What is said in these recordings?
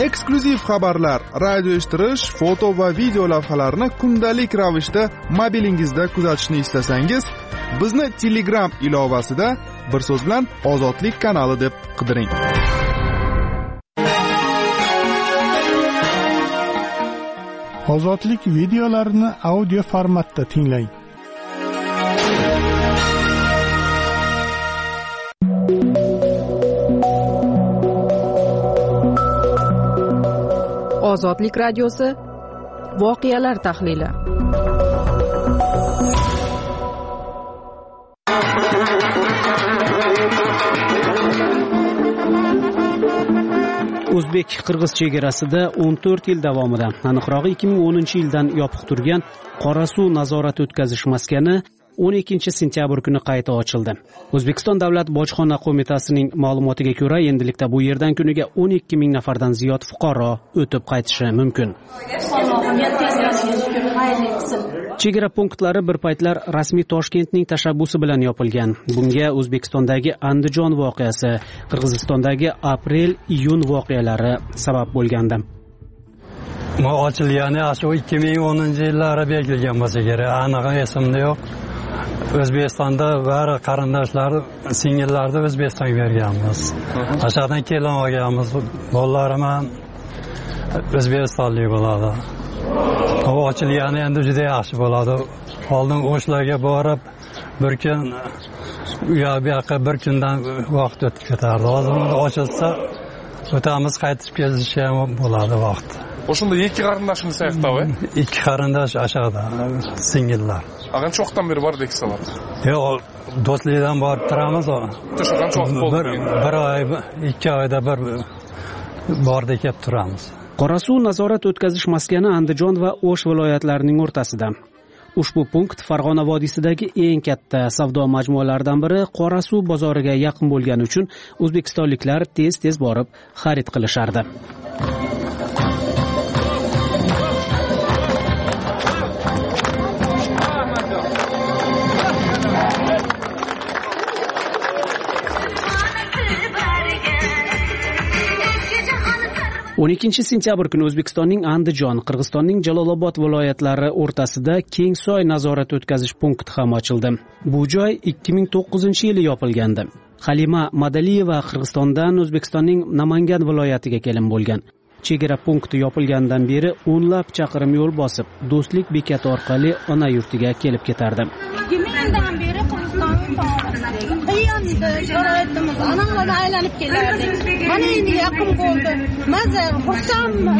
eksklyuziv xabarlar, radio eshittirish, foto va video lavhalarni kundalik ravishda mobilingizda kuzatishni istasangiz, bizni Telegram ilovasida bir so'z bilan Ozodlik kanali deb qidiring. Ozodlik videolarini audio formatda tinglang. Ozodlik radiosi voqealar tahlili. O'zbek-qirg'iz chegarasida 14 yil davomida, aniqrog'i 2010-yildan yopiq turgan Qorasuv nazorat o'tkazish maskani 12 sentyabr kuni qayta ochildi. O'zbekiston Davlat bojxona qo'mitasining ma'lumotiga ko'ra, endilikda bu yerdan kuniga 12 ming nafardan ziyod fuqaro o'tib qaytishi mumkin. Chegara punktlari bir paytlar rasmiy Toshkentning tashabbusi bilan yopilgan. Bunga O'zbekistondagi Andijon voqeasi, Qirg'izistondagi aprel-iyun voqealari sabab bo'lgandi. Ochilgani shu 2010-yillarda belgilangan bo'lsa kerak, aniq esimda yo'q. O'zbekistonda bari qarindoshlar, singillarni O'zbekistonga berganmiz. Aşağıdan kelin olganmiz. Bolalarim ham O'zbekistonlik bo'ladi. O ochilgani endi juda yaxshi bo'ladi. Oldin o'shlarga borib, bir kun u yoqqa bir kundan vaqt o'tib ketardi. Hozir ochilsa, o'tamiz qaytib kelishi ham bo'ladi vaqt. Oşunda iki qarindashimiz ayaqda va? İki qarindosh aşağıda, singillar. Aqan çoxdan beri var deksalar. Yo'q, do'stlikdan borib turamiz. To'shaqan cho'q bo'ldi. Bir oy, 2 oyda bir borda kelib turamiz. Qorasuv nazorat o'tkazish maskani Andijon va O'sh viloyatlarining o'rtasida. Ushbu punkt Farg'ona vodiysidagi eng katta savdo majmualaridan biri Qorasuv bozoriga yaqin bo'lgani uchun o'zbekistonliklar tez-tez borib xarid qilishardi. On 12 sentyabr kuni O'zbekistonning Andijon, Qirg'izistonning Jalolobod viloyatlari o'rtasida Kengsoy nazorat o'tkazish punkti ham ochildi. Bu joy 2009-yili yopilgandi. Halima Madaliyeva Qirg'izistondan O'zbekistonning Namangan viloyatiga kelin bo'lgan. Chegara punkti yopilgandan beri o'nlab chaqirim yo'l bosib, Do'stlik bekati orqali ona yurtiga kelib ketardi. 2000dan beri Qirg'izistonning qiynaldi, sharoitimiz anadan aylanib kelardik. Mana endi yaqin bo'ldi. Maza, xursandman.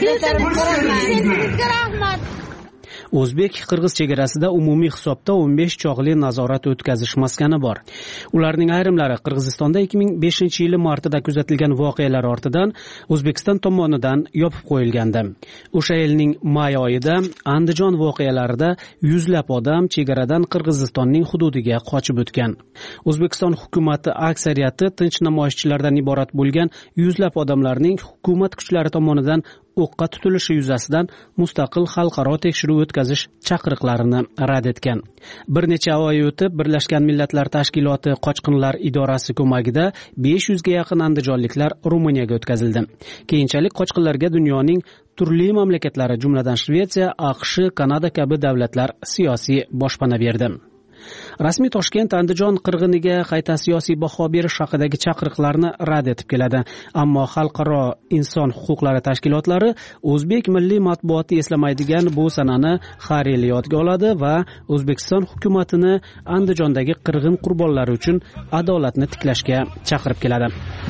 Sizga rahmat. O'zbek-qirg'iz chegarasida umumiy hisobda 15 chog'li nazorat o'tkazish maskani bor. Ularning ayrimlari Qirg'izistonda 2005-yili martida kuzatilgan voqealar ortidan O'zbekiston tomonidan yopib qo'yilgandi. O'sha yilning may oyida Andijon voqealarida yuzlab odam chegaradan Qirg'izistonning hududiga qochib o'tgan. O'zbekiston hukuumati aksariyati tinch namoyishchilardan iborat bo'lgan yuzlab odamlarning hukumat kuchlari tomonidan o'qqa tutilishi yuzasidan mustaqil xalqaro tekshiruv o'tkazish chaqiriqlarini rad etgan. Bir necha oy o'tib, Birlashgan Millatlar Tashkiloti qochqinlar idorasi ko'magida 500 ga yaqin andijonliklar Ruminiyaga o'tkazildi. Keyinchalik qochqinlarga dunyoning turli mamlakatlari, jumladan Shvetsiya, AQSh, Kanada kabi davlatlar siyosiy boshpana berdi. Rasmiy Toshkent Andijon qirg'iniga qayta siyosiy baho berish haqidagi chaqiriqlarni rad etib keladi. Ammo xalqaro inson huquqlari tashkilotlari o'zbek milliy matbuoti eslamaydigan bu sanani har yil yodga oladi va O'zbekiston hukumatini Andijondagi qirg'in qurbonlari uchun adolatni tiklashga chaqirib keladi.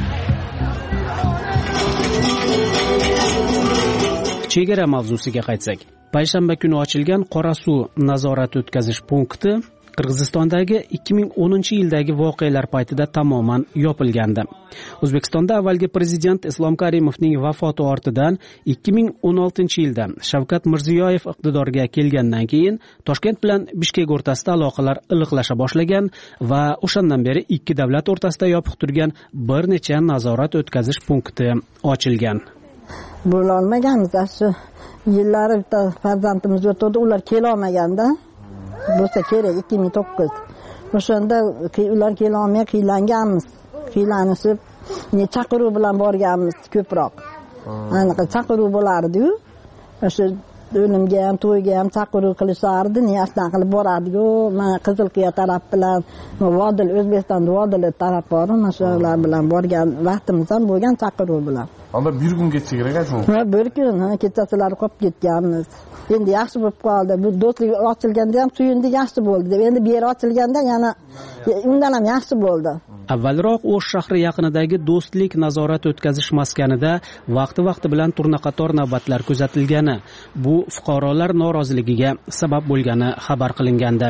Chegara mavzusiga qaytsak, payshanba kuni ochilgan Qorasuv nazorat o'tkazish punkti Qirg'izistondagi 2010-yildagi voqealar paytida tamoman yopilgandi. O'zbekistonda avvalgi prezident Islom Karimovning vafoti ortidan 2016-yilda Shavkat Mirziyoyev iqtidorga kelgandan keyin Toshkent bilan Bishkek o'rtasida aloqalar iliqlasha boshlagan va o'shandan beri ikki davlat o'rtasida yopiq turgan bir necha nazorat o'tkazish punkti ochilgan. Bo'la olmaganmiz, shu yillari bitta farzandimiz o'tdi, ular kela olmaganda. Bo'lsa kerak 2009. O'shanda ular kela olmay qiylanganmiz. Qiylanishib, chaqiruv bilan borganmiz ko'proq. aniq chaqiruv bo'lardi-yu. O'sha o'limga ham, to'yga ham chaqiruv qilishardi, niyatdan qilib borardi-yu. Mana Qizilqiya taraf bilan, Vodil, O'zbekiston Vodil taraf bor, mana shular bilan borgan vaqtimiz ham bo'lgan chaqiruv bilan. Onda bir kun ketsa kerak-ku. Ha, bir kun, kechasilar qolib ketganmiz. Endi yaxshi bo'lib qoldi. Bu do'stlik ochilganda ham suyundik, yaxshi bo'ldi deb. Endi bu yer ochilganda yana undan ham yaxshi bo'ldi. Avvalroq O'sh shahri yaqinidagi Do'stlik nazorat o'tkazish maskanida vaqti bilan turnaqator navbatlar kuzatilgani, bu fuqarolar noroziligiga sabab bo'lgani xabar qilingandi.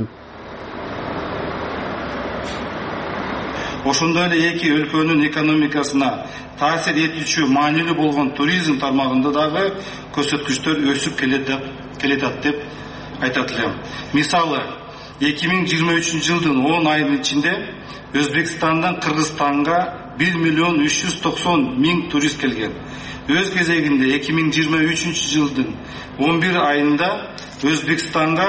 Ошондой эле эки өлкөнүн экономикасына таасир этүүчү маанилүү болгон туризм тармагында дагы көрсөткүчтөр өсүп келетат деп айтат элем. Мисалы, 2023 жылдын 10 айынын ичинде Өзбекстандан Кыргызстанга 1 миллион 390 миң турист келген. Өз кезегинде 2023 жылдын 11 айында Өзбекстанга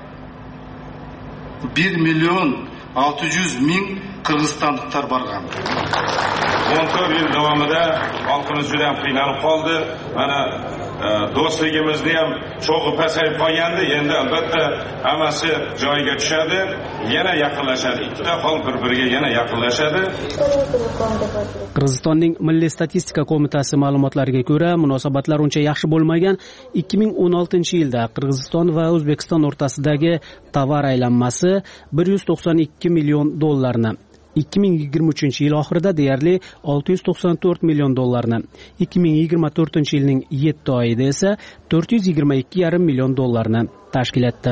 1 миллион 600 миң Kırgızistanlıklar bargan. 14 yıl davamida halkımız juda ham qiynalib qoldi. Mana do'stligimizni ham cho'g'i pasayib qolgandi. Endi albatta hammasi joyiga tushadi, yana yaqinlashadi. Ikkita xalq bir-biriga yana yaqinlashadi. Qirg'izistonning Milliy statistika qo'mitasi ma'lumotlariga ko'ra, munosabatlar uncha yaxshi bo'lmagan. 2016-yilda Qirg'iziston va O'zbekiston o'rtasidagi tovar aylanmasi 192 million dollarni, 2023 yil oxirida deyarli 694 million dollarni, 2024-yilning 7 oyida esa 422,5 million dollarni tashkil etdi.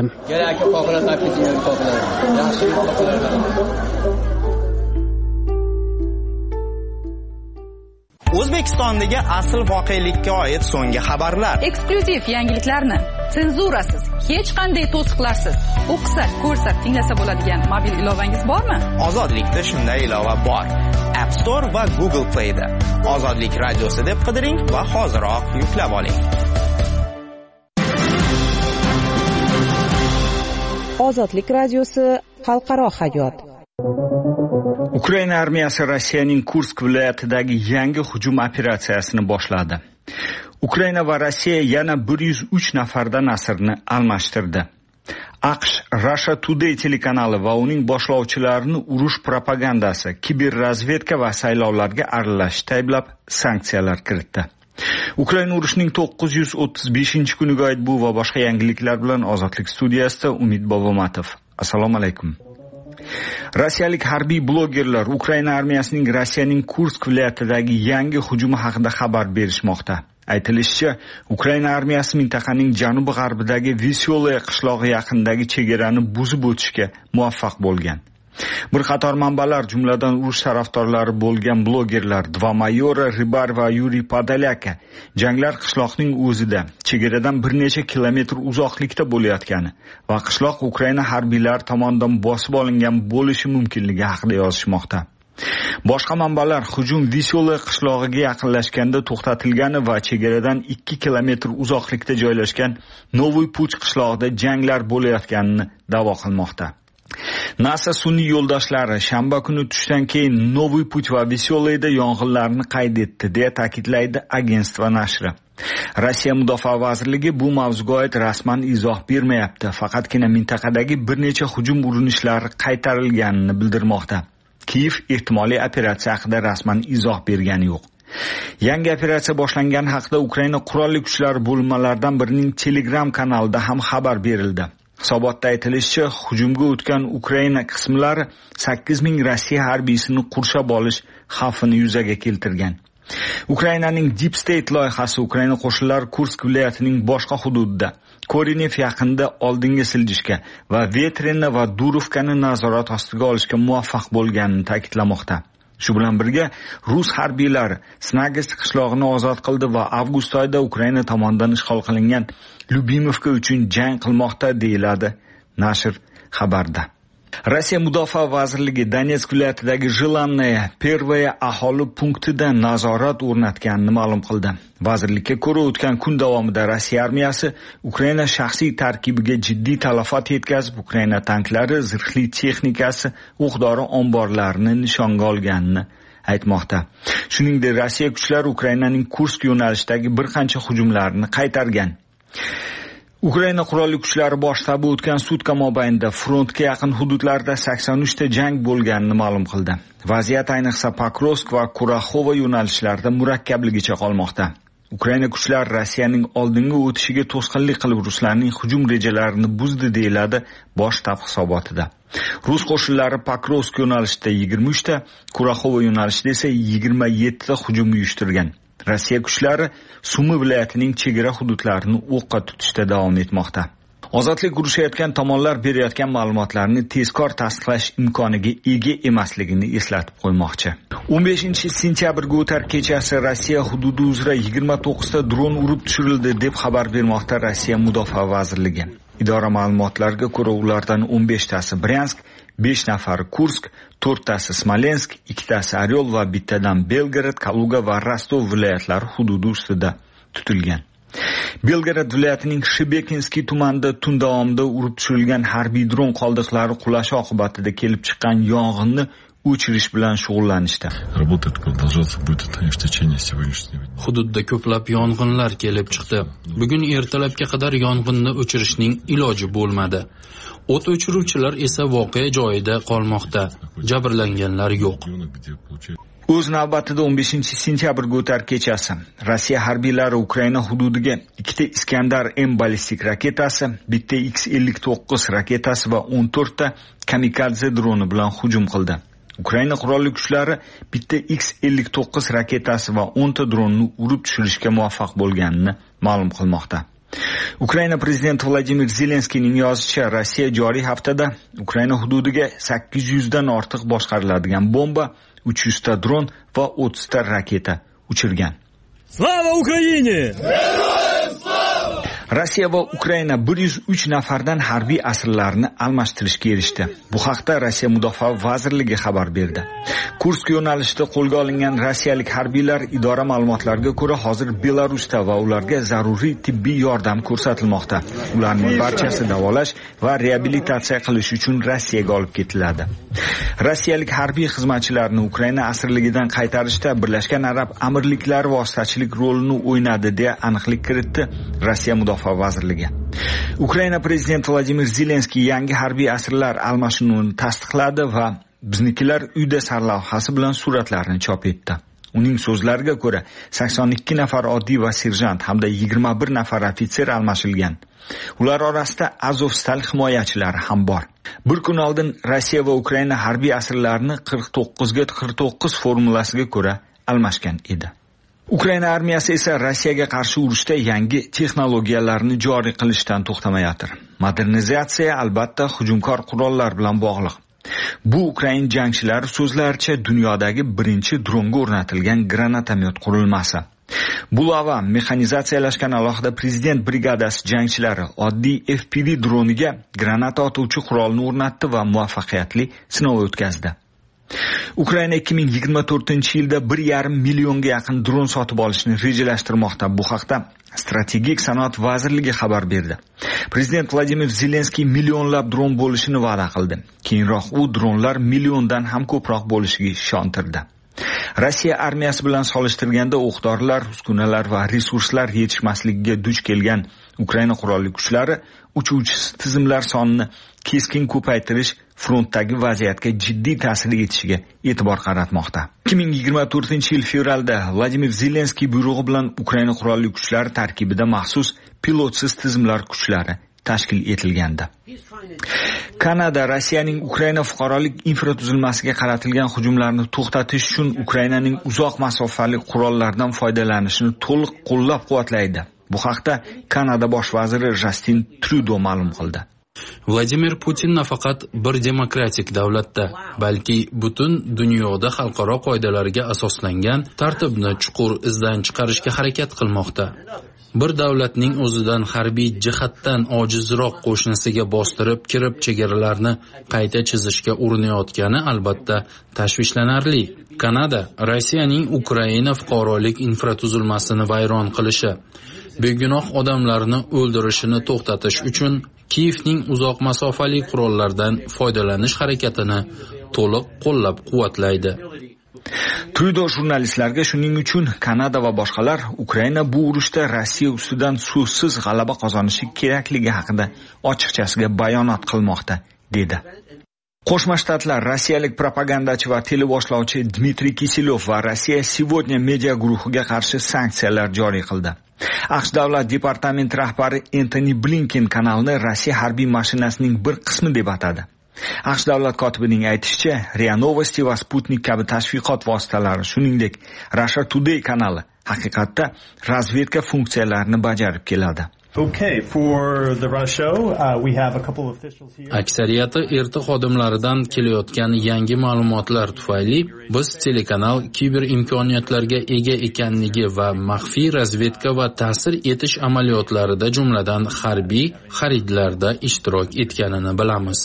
O'zbekistondagi asl voqelikka oid so'nggi xabarlar, eksklyuziv yangiliklarni senzurasiz, hech qanday to'siqlarsiz o'qisa, ko'rsa, tinglasa bo'ladigan mobil ilovangiz bormi? Ozodlikda shunday ilova bor. App Store va Google Play da Ozodlik radiosi deb qidiring va hoziroq yuklab oling. Ozodlik radiosi xalqaro hayot. Ukraina armiyasi Rossiyaning Kursk viloyatidagi yangi hujum operatsiyasini boshladi. Ukraina va Rossiya yana 103 nafardan asirni almashtirdi. AQSh Russia Today telekanali va uning boshlovchilarini urush propagandasi, kiberrazvedka va saylovlarga aralashishda ayblab sanksiyalar kiritdi. Ukraina urushining 935-kuniga oid bu va boshqa yangiliklar bilan Ozodlik studiyasida Umid Bobomatov. Assalomu alaykum. Rossiyalik harbiy blogerlar Ukraina armiyasining Rossiyaning Kursk viloyatidagi yangi hujumi haqida xabar berishmoqda. Aytilishicha, Ukraina armiyasi mintaqaning janubi-g'arbidagi Veselaya qishlog'i yaqinidagi chegarani buzib o'tishga muvaffaq bo'lgan. Bir qator manbalar, jumladan urush tarafdorlari bo'lgan blogerlar Dvamayora Ribar va Yuriy Podolyaka janglar qishloqning o'zida, chegaradan bir necha kilometr uzoqlikda bo'layotgani va qishloq Ukraina harbiylari tomonidan bosib olingan bo'lishi mumkinligi haqida yozishmoqda. Boshqa manbalar hujum Veselaya qishlog'iga yaqinlashganda to'xtatilgani va chegaradan 2 kilometr uzoqlikda joylashgan Novoy Puch qishlog'ida janglar bo'layotganini da'vo qilmoqda. NASA sun'iy yo'ldoshlari shanba kuni tushdan keyin Novoy Puch va Veselayada yong'inlarni qayd etdi, deya ta'kidlaydi agentство nashri. Rossiya Mudofaa vazirligi bu mavzuga oid rasman izoh bermayapti, faqatgina mintaqadagi bir necha hujum urinishlari qaytarilganini bildirmoqda. Kiyev ehtimoliy operatsiya haqida rasman izoh bergani yo'q. Yangi operatsiya boshlangan haqida Ukraina qurolli kuchlari bo'linmalaridan birining Telegram kanalida ham xabar berildi. Hisobotda aytilishicha, hujumga o'tgan Ukraina qismlari 8000 Rossiya harbiysini qurshab olish xavfini yuzaga keltirgan. Ukrainaning Deep State loyihasi Ukraina qo'shinlari Kursk viloyatining boshqa hududida, Korinev yaqinida oldinga siljishga va Vetrena va Durovkani nazorat ostiga olishga muvaffaq bo'lganini ta'kidlamoqda. Shu bilan birga rus harbiylari Snagets qishlog'ini ozod qildi va avgust oyida Ukraina tomonidan ishg'ol qilingan Lyubimovka uchun jang qilmoqda, deyiladi nashr xabarda. Rossiya Mudofaa vazirligi Donetsk viloyatidagi Jilanaya Pervaya aholi punktida nazorat o'rnatganini ma'lum qildi. Vazirlikka ko'ra, o'tgan kun davomida Rossiya armiyasi Ukraina shaxsiy tarkibiga jiddiy talafot yetkazib, Ukraina tanklari, zirhli texnikasi, o'q-dori omborlarini nishonga olganini aytmoqda. Shuningdek, Rossiya kuchlari Ukrainaning Kursk yo'nalishidagi bir qancha hujumlarni qaytargan. Ukraina qurolli kuchlari bosh shtabi o'tgan sutka mobaynida frontga yaqin hududlarda 83 ta jang bo'lganini ma'lum qildi. Vaziyat ayniqsa Pokrovsk va Kuraxova yo'nalishlarida murakkabligicha qolmoqda. Ukraina kuchlari Rossiyaning oldinga o'tishiga to'sqinlik qilib Ruslarning hujum rejalarini buzdi deyiladi bosh shtab hisobotida. Rus qo'shinlari Pokrovsk yo'nalishida 23 ta, Kuraxova yo'nalishida esa 27 ta hujum uyushtirgan. Rossiya kuchlari Sumi viloyatining chegara hududlarini o'qqa tutishda davom etmoqda. Ozodlik urushayotgan tomonlar berayotgan ma'lumotlarni tezkor tasdiqlash imkoniga ega emasligini eslatib qo'ymoqchi. 15-sentyabrga o'tar kechasi Rossiya hududi uzra 29 ta dron urib tushirildi deb xabar bermoqda Rossiya Mudofaa vazirligi. Idora ma'lumotlariga ko'ra ulardan 15 tasi Bryansk, 5 nafari Kursk, 4 tasi Smolensk, 2 tasi Oryol va bittadan Belgorod, Kaluga va Rostov viloyatlari hududi ustida tutilgan. Belgorod viloyatining Shibekinskiy tumanida tun davomida urib tushirilgan harbiy dron qoldiqlari qulashi oqibatida kelib chiqqan yong'inni o'chirish bilan shug'ullanishdi. Hududda ko'plab yong'inlar kelib chiqdi. Bugun ertalabga qadar yong'inni o'chirishning iloji bo'lmadi. O't o'chiruvchilar esa voqea joyida qolmoqda. Jabrlanganlar yo'q. O'z navbatida 15-sentyabrga o'tar kechasi Rossiya harbiylari Ukraina hududiga 2 ta Iskandar M ballistik raketasi, 1 ta X-59 raketasi va 14 ta kamikadze droni bilan hujum qildi. Ukraina qurolli kuchlari 1 ta X-59 raketasi va 10 ta dronni urib tushirishga muvaffaq bo'lganini ma'lum qilmoqda. Ukraina prezidenti Vladimir Zelenskiyning yozishicha, Rossiya joriy haftada Ukraina hududiga 800 dan ortiq boshqariladigan bomba, 300 ta dron va 30 ta raketa uchirgan. Slava Ukraine! Rossiya va Ukraina 103 nafardan harbiy asirlarni almashtirishga erishdi. Bu haqda Rossiya Mudofaa vazirligi xabar berdi. Kursk yo'nalishida qo'lga olingan rossiyalik harbiylar idora ma'lumotlariga ko'ra hozir Belarusda va ularga zaruriy tibbiy yordam ko'rsatilmoqda. Ularning barchasi davolash va reabilitatsiya qilish uchun Rossiyaga olib ketiladi. Rossiyalik harbiy xizmatchilarni Ukraina asirligidan qaytarishda Birlashgan Arab Amirliklari vositachilik rolini o'ynadi deya aniqlik kiritdi Rossiya Mudofaa vazirligi. Ukraina prezidenti Vladimir Zelenskiy yangi harbiy asirlar almashinuvini tasdiqladi va biznikilar uyda sarlavhasi bilan suratlarni chop etdi. Uning so'zlariga ko'ra 82 nafar oddiy va serjant hamda 21 nafar ofitser almashilgan. Ular orasida Azovstal himoyachilari ham bor. Bir kun oldin Rossiya va Ukraina harbiy asirlarni 49 ga 49 formulasiga ko'ra almashgan edi. Ukraina armiyasi esa Rossiyaga qarshi urushda yangi texnologiyalarni joriy qilishdan to'xtamayotir. Modernizatsiya albatta hujumkor qurollar bilan bog'liq. Bu Ukraina jangchilari so'zlaricha dunyodagi birinchi dronga o'rnatilgan granatomyot qurilmasi. Bulava mexanizatsiyalashgan alohida prezident brigadasi jangchilari oddiy FPV droniga granata otuvchi qurolni o'rnatdi va muvaffaqiyatli sinov o'tkazdi. Ukraina 2024-yilda 1,5 millionga yaqin dron sotib olishni rejalashtirmoqda. Bu haqda Strategik sanoat vazirligi xabar berdi. Prezident Vladimir Zelenskiy millionlab dron bo'lishini va'da qildi. Keyinroq u dronlar milliondan ham ko'proq bo'lishiga ishontirdi. Rossiya armiyasi bilan solishtirganda o'q-dorilar, uskunalar va resurslar yetishmasligiga duch kelgan Ukraina qurolli kuchlari uchuvchi tizimlar sonini keskin ko'paytirish frontdagi vaziyatga jiddiy ta'sir etishiga e'tibor qaratmoqda. 2024-yil fevralda Vladimir Zelenskiy buyrug'i bilan Ukraina qurolli kuchlari tarkibida maxsus pilotsiz tizimlar kuchlari tashkil etilgandi. Kanada Rossiyaning Ukraina fuqarolik infratuzilmasiga qaratilgan hujumlarni to'xtatish uchun Ukrainaning uzoq masofali qurollardan foydalanishini to'liq qo'llab-quvvatlaydi. Bu haqda Kanada bosh vaziri Justin Trudeau ma'lum qildi. Vladimir Putin nafaqat bir demokratik davlatda, balki butun dunyoda xalqaro qoidalarga asoslangan tartibni chuqur izdan chiqarishga harakat qilmoqda. Bir davlatning o'zidan harbiy jihatdan ojizroq qo'shnisiga bostirib kirib chegaralarni qayta chizishga urinayotgani albatta tashvishlanarli. Kanada Rossiyaning Ukraina fuqarolik infratuzilmasini vayron qilishi, begunoh odamlarni o'ldirishini to'xtatish uchun Kiyevning uzoq masofali qurollardan foydalanish harakatini to'liq qo'llab-quvvatlaydi. Trudo jurnalistlarga shuning uchun Kanada va boshqalar Ukraina bu urushda Rossiya ustidan so'zsiz g'alaba qozonishi kerakligi haqida ochiqchasiga bayonot qilmoqda, dedi. Qo'shma Shtatlar rossiyalik propagandachi va teleboshlovchi Dmitriy Kiselov va Rossiya Сегодня media guruhiga qarshi sanksiyalar joriy qildi. AQSh davlat departamenti rahbari Antony Blinken kanalni Rossiya harbiy mashinasining bir qismi deb atadi. AQSh davlat kotibining aytishicha, RIA Novosti va Sputnik kabi tashviqot vositalari, shuningdek Russia Today kanali haqiqatda razvedka funksiyalarini bajarib keladi. Okay, for the Rush show, we have a couple of officials here. Aksariyati erta xodimlaridan kelayotgan yangi ma'lumotlar tufayli biz telekanal kiber imkoniyatlarga ega ekanligi va maxfiy razvedka va ta'sir etish amaliyotlarida, jumladan harbiy xaridlarda ishtirok etganini bilamiz.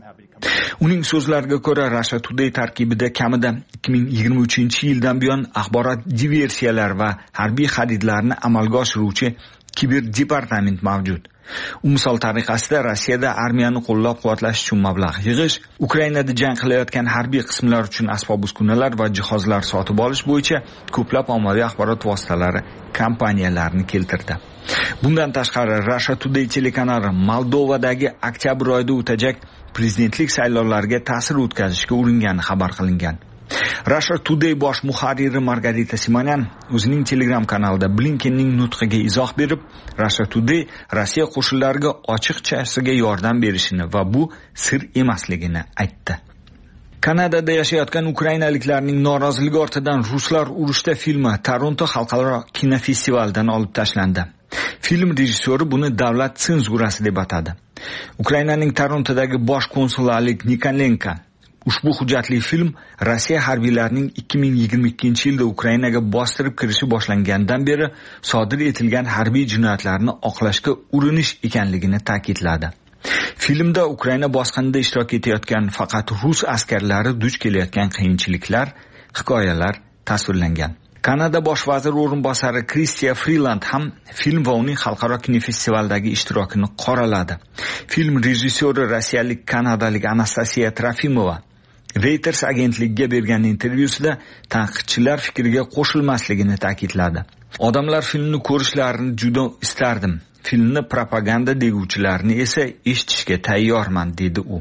Uning so'zlariga ko'ra, Russia Today tarkibida kamida 2023-yildan buyon axborot diversiyalar va harbiy xaridlarni amalga oshiruvchi kiber departament mavjud. Misol tariqasida Rossiyada armiyani qo'llab-quvvatlash uchun mablag' yig'ish, Ukrainada jang qilayotgan harbiy qismlar uchun asbob-uskunalar va jihozlar sotib olish bo'yicha ko'plab ommaviy axborot vositalari kompaniyalarini keltirdi. Bundan tashqari, Russia Today telekanali Moldovadagi oktyabr oyida o'tajak prezidentlik saylovlariga ta'sir o'tkazishga uringani xabar qilingan. Russia Today bosh muharriri Margarita Simonyan o'zining Telegram kanalida Blinkenning nutqiga izoh berib, Russia Today Rossiya qo'shinlariga ochiqchasiga yordam berishini va bu sir emasligini aytdi. Kanadada yashayotgan ukrainaliklarning noroziligi ortidan Ruslar urushda filmi Toronto xalqaro kinofestivalidan olib tashlandi. Film rejissyori buni davlat senzurasi deb atadi. Ukrainaning Torontodagi bosh konsuli Oleg Nikolenko ushbu hujjatli film Rossiya harbiylarining 2022-yilda Ukrainaga bostirib kirishi boshlangandan beri sodir etilgan harbiy jinoyatlarni oqlashga urinish ekanligini ta'kidladi. Filmda Ukraina bosqinida ishtirok etayotgan faqat rus askarlari duch kelayotgan qiyinchiliklar, hikoyalar tasvirlangan. Kanada bosh vazir o'rinbosari Chrystia Freeland ham film va uning xalqaro kinofestivaldagi ishtirokini qoraladi. Film rejissyori rossiyalik kanadalik Anastasiya Trofimova Reuters agentligiga bergan intervyusida tanqidchilar fikriga qo'shilmasligini ta'kidladi. Odamlar filmni ko'rishlarini juda istardim. Filmni propaganda deguvchilarni esa eshitishga tayyorman, dedi u.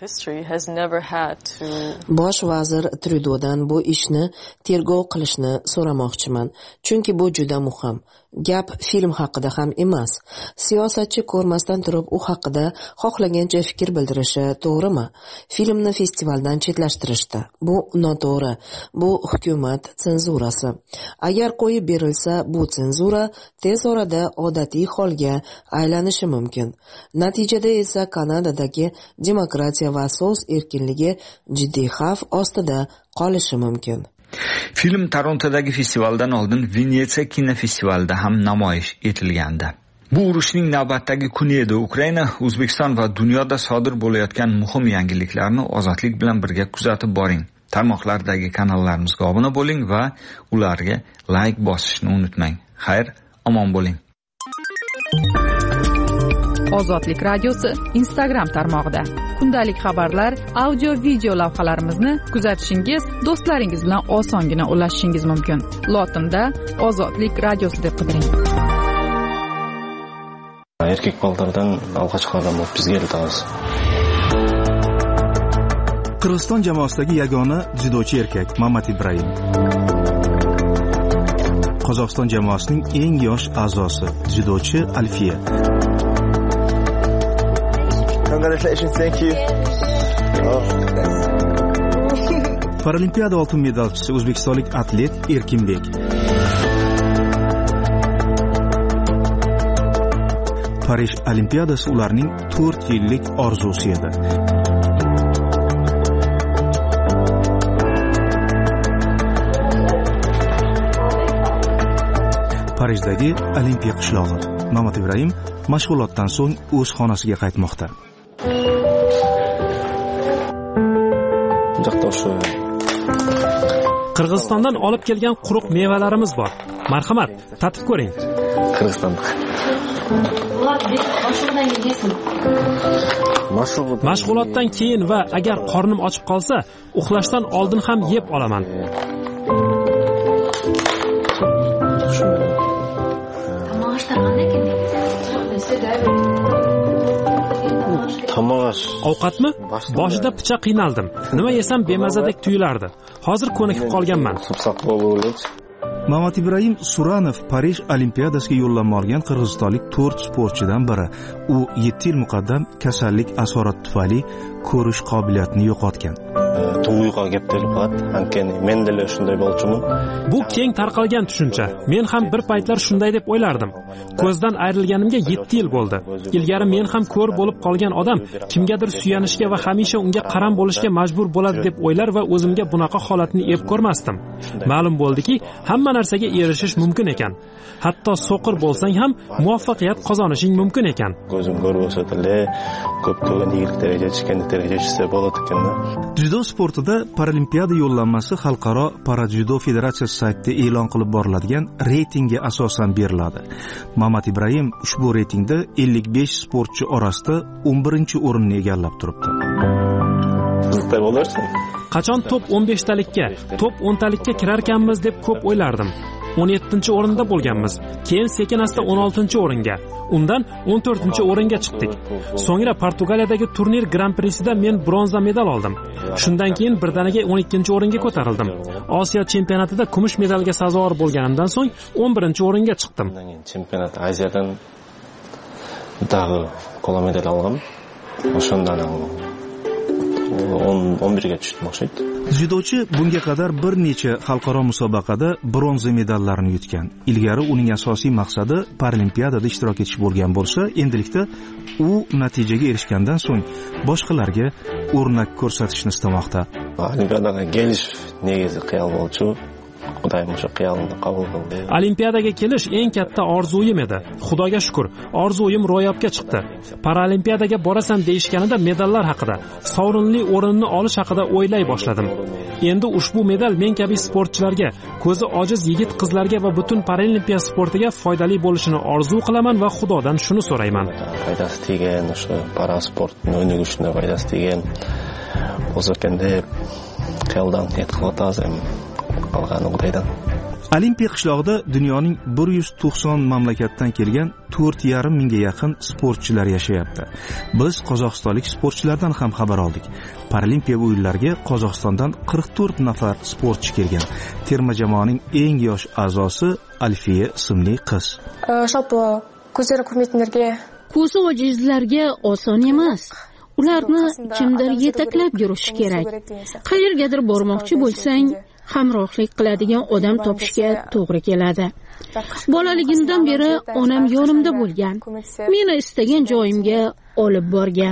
Bosh vazir Trudodan bu ishni tergov qilishni so'ramoqchiman, chunki bu juda muhim. Gap film haqida ham emas. Siyosatchi ko'rmasdan turib u haqida xohlagancha fikr bildirishi to'g'rimi? Filmni festivaldan chetlashtirishdi. Bu noto'g'ri. Bu hukumat senzurasi. Agar qo'yib berilsa, bu senzura tez orada odatiy holga aylanishi mumkin. Natijada esa Kanadadagi demokratiya va so'z erkinligi jiddiy xavf ostida qolishi mumkin. Film Torontodagi festivaldan oldin Venetsiya kinofestivalida ham namoyish etilgandi. Bu urushning navbatdagi kuni edi. Ukraina, O'zbekiston va dunyoda sodir bo'layotgan muhim yangiliklarni ozodlik bilan birga kuzatib boring. Tarmoqlardagi kanallarimizga obuna bo'ling va ularga like bosishni unutmang. Xayr, omon bo'ling. Ozodlik radiosi Instagram tarmog'ida kundalik xabarlar, audio, video lavhalarimizni kuzatishingiz, do'stlaringiz bilan osongina ulashishingiz mumkin. Lotinda Ozodlik radiosi deb qidiring. Erkek bolalardan alg'ochki odam bo'lib bizga eltamiz. Qirg'iziston jamoasidagi yagona dzyudochi erkak Mamat Ibrohim. Qozog'iston jamoasining eng yosh a'zosi dzyudochi Alfiya. Congratulations, thank you. Paralimpiada oltin medalchisi o'zbekistonlik atlet Erkinbek. Parij Olimpiadasi ularning 4 yillik orzusi edi. Parijdagi Olimpiya qishlog'i. Mamat Ibrohim mashg'ulotdan so'ng o'z xonasiga qaytmoqda. Qirg'izistondan olib kelgan quruq mevalarimiz bor. Marhamat, tatib ko'ring. Qirg'izistonda. Mashg'ulotdan keyin va agar qornim ochib qolsa, uxlashdan oldin ham yeb olaman. Ovqatmi? Boshida picha qiynaldim. Nima yesam bemazadek tuyulardi. Hozir ko'nikib qolganman. Mamat Ibrahim Suranov Parij Olimpiadasiga yo'llanma olgan qirg'izistonlik 4 sportchidan biri. U 7 yil muqaddam kasallik asorati tufayli ko'rish qobiliyatini yo'qotgan. Bu keng tarqalgan tushuncha. Men ham bir paytlar shunday deb o'ylardim. Ko'zdan ayrilganimga 7 yil bo'ldi. Ilgari men ham ko'r bo'lib qolgan odam kimgadir suyanishga va hamisha unga qaram bo'lishga majbur bo'ladi deb o'ylar va o'zimga bunaqa holatni ep ko'rmasdim. Ma'lum bo'ldiki, hamma narsaga erishish mumkin ekan. Hatto so'qir bo'lsang ham muvaffaqiyat qozonishing mumkin ekan. Judo sportida Paralimpiada yo'llanmasi Xalqaro Parajudo Federatsiyasi saytida e'lon qilib boriladigan reytingga asosan beriladi. Mamat Ibrahim ushbu reytingda 55 sportchi orasida 11-o'rinni egallab turibdi. Qachon top 15talikka, top 10talikka kirarkanmiz deb ko'p o'ylardim. 17-o'rinda bo'lganmiz. Keyin sekin-asta 16-o'ringa, undan 14-o'ringa chiqdik. So'ngra Portugaliyadagi turnir Grand Prix'ida men bronza medal oldim. Shundan keyin birdaniga 12-o'ringa ko'tarildim. Osiyo chempionatida kumush medalga sazovor bo'lganimdan so'ng 11-o'ringa chiqdim. Chempionat Aziyadan dag'i qo'la medal oldim. O'shandan 11ga tushdim o'xshaydi. Judochi bunga qadar bir necha xalqaro musobaqada bronza medallarni yutgan. Ilgari uning asosiy maqsadi Paralimpiadada ishtirok etish bo'lgan bo'lsa, endilikda u natijaga erishgandan so'ng boshqalarga o'rnak ko'rsatishni istamoqda. Olimpiadaga kelish negizi qiyol bo'ldi. Xudoyim o'sha qiyolni qabul qildi. Olimpiadaga kelish eng katta orzuyim edi. Xudoga shukr, orzuyim ro'yobga chiqdi. Paralimpiadaga borasan deyishganida medallar haqida, sovrinli o'rinni olish haqida o'ylay boshladim. Endi ushbu medal men kabi sportchilarga, ko'zi ojiz yigit-qizlarga va butun paralimpiya sportiga foydali bo'lishini orzu qilaman va Xudodan shuni so'rayman. Foydasi tegan, o'sha parasportni o'ynagishni foydasi tegan bo'lsa ekan deb qiyoldan e'tiqodazim. Olimpiya qishlog'ida dunyoning 190 mamlakatdan kelgan 4,5 mingga yaqin sportchilar yashayapti. Biz qozog'istonlik sportchilardan ham xabar oldik. Paralimpiya o'yinlariga Qozog'istondan 44 nafar sportchi kelgan. Terma jamoaning eng yosh a'zosi Alfiya ismli qiz. Shalpo ko'zlari ko'rmaydiganlarga, ko'zi ojizlarga oson emas. Ularni kimdir yetaklab yurishi kerak. Qayergadir bormoqchi bo'lsang, hamrohlik qiladigan odam topishga to'g'ri keladi. Bolaligimdan beri onam yonimda bo'lgan. Meni istagan joyimga olib borgan.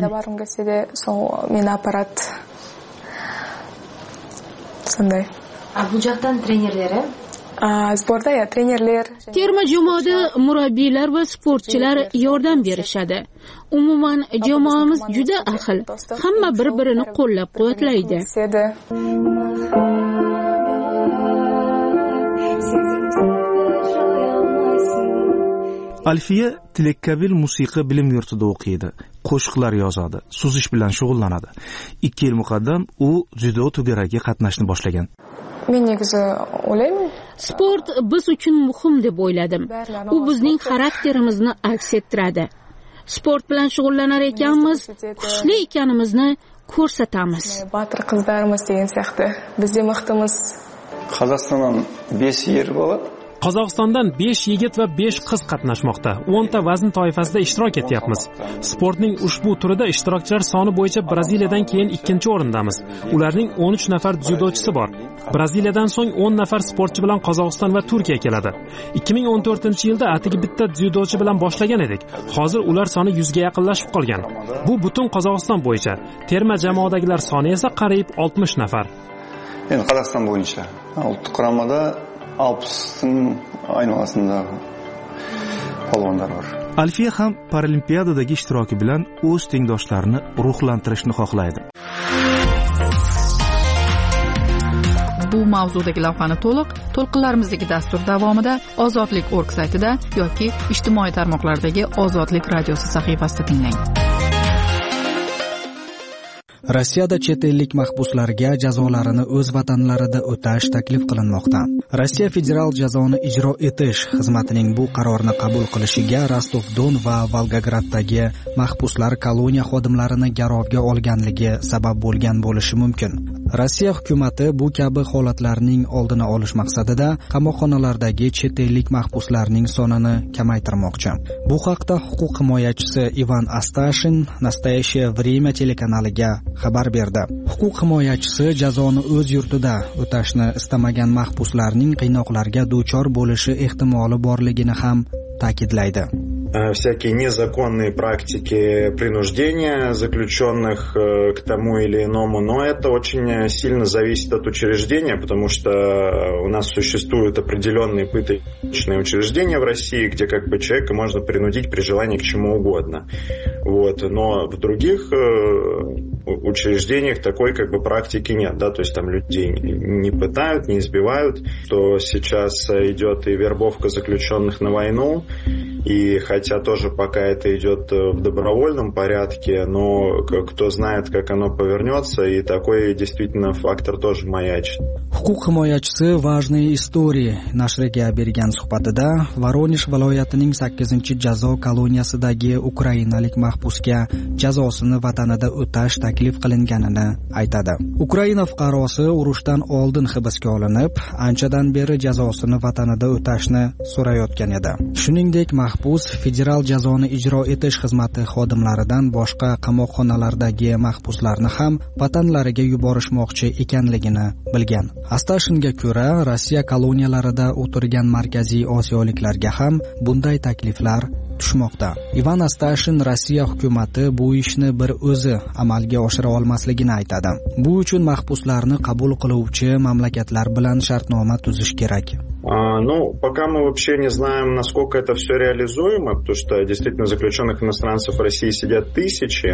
Bu joydan trenerlari? Sportda trenerlar. Terma jamoada murabbiylar va sportchilar yordam berishadi. Umuman jamoamiz juda ahil. Hamma bir-birini qo'llab-quvvatlaydi. Alfiya Tilakkabil musiqa bilim yurtida o'qiydi. Qo'shiqlar yozadi, suzish bilan shug'ullanadi. 2 yil muqaddam u judo tugaragiga qatnashni boshlagan. Men negizi o'ylayman, sport biz uchun muhim deb o'yladim. U bizning xarakterimizni aks ettiradi. Sport bilan shug'ullanar ekanmiz, kuchli ekanimizni ko'rsatamiz. Botir qizlarimiz degan siyaqti. Bizda maqtimiz. Qozog'istondan 5 yer bo'ladi. Qozog'istondan 5 yigit va 5 qiz qatnashmoqda. 10 ta vazn toifasida ishtirok etyapmiz. Sportning ushbu turida ishtirokchilar soni bo'yicha Braziliyadan keyin 2-o'rindamiz. Ularning 13 nafar dzyudochisi bor. Braziliyadan so'ng 10 nafar sportchi bilan Qozog'iston va Turkiya keladi. 2014-yilda atigi bitta dzyudochi bilan boshlagan edik. Hozir ular soni 100 ga yaqinlashib qolgan. Bu butun Qozog'iston bo'yicha. Terma jamoadagilar soni esa qariyb 60 nafar. Endi Qozog'iston bo'yicha ultic quramada 60ning aynolasida polvonlar bor. Alfiya ham Paralimpiadadagi ishtiroki bilan o'z tengdoshlarini ruhlantirishni xohlaydi. Bu mavzudagi lavhani to'lqinlarimizdagi dastur davomida ozodlik.org saytida yoki ijtimoiy tarmoqlardagi Ozodlik radiosi sahifasida tinglang. Rossiyada chet ellik mahbuslarga jazolarini o'z vatanlarida o'tash taklif qilinmoqda. Rossiya federal jazoni ijro etish xizmatining bu qarorni qabul qilishiga Rostov-Don va Volgograddagi mahbuslar koloniya xodimlarini garovga olganligi sabab bo'lgan bo'lishi mumkin. Rossiya hukumati bu kabi holatlarning oldini olish maqsadida qamoqxonalardagi chet ellik mahbuslarning sonini kamaytirmoqchi. Bu haqda huquq himoyachisi Ivan Astashin Nastoящее время telekanaliga xabar berdi. Huquq himoyachisi jazoni o'z yurtida o'tashni istamagan mahbuslarning qiynoqlarga duchor bo'lishi ehtimoli borligini ham ta'kidlaydi. Всякие незаконные практики принуждения заключенных к тому или иному, но это очень сильно зависит от учреждения, потому что у нас существуют определенные пыточные учреждения в России, где как бы человека можно принудить при желании к чему угодно. Вот. Но в других учреждениях такой как бы практики нет, да, то есть там людей не пытают, не избивают, то сейчас идет и вербовка заключенных на войну, и хотя тоже пока это идет в добровольном порядке, но кто знает, как оно повернется, и такой действительно фактор тоже маячит. Huquq himoyachisi важные истории nashriga bergan suhbatida Voronezh viloyatining 8-jazo koloniyasidagi ukrainalik mahbusga jazosini vatanida o'tash taklif qilinganini aytadi. Ukraina fuqarosi urushdan oldin hibsga olinib, anchadan beri jazosini vatanida o'tashni so'rayotgan edi. Shuningdek, mahbus federal jazoni ijro etish xizmati xodimlaridan boshqa qamoqxonalardagi mahbuslarni ham vatanlariga yuborishmoqchi ekanligini bilgan. Astashinga ko'ra, Rossiya koloniyalarida o'tirgan markaziy osiyoliklarga ham bunday takliflar tushmoqda. Ivan Astashin Rossiya hukumati bu ishni bir o'zi amalga oshira olmasligini aytadi. Bu uchun mahbuslarni qabul qiluvchi mamlakatlar bilan shartnoma tuzish kerak. Ну, пока мы вообще не знаем, насколько это все реализуемо, потому что действительно заключенных иностранцев в России сидят тысячи,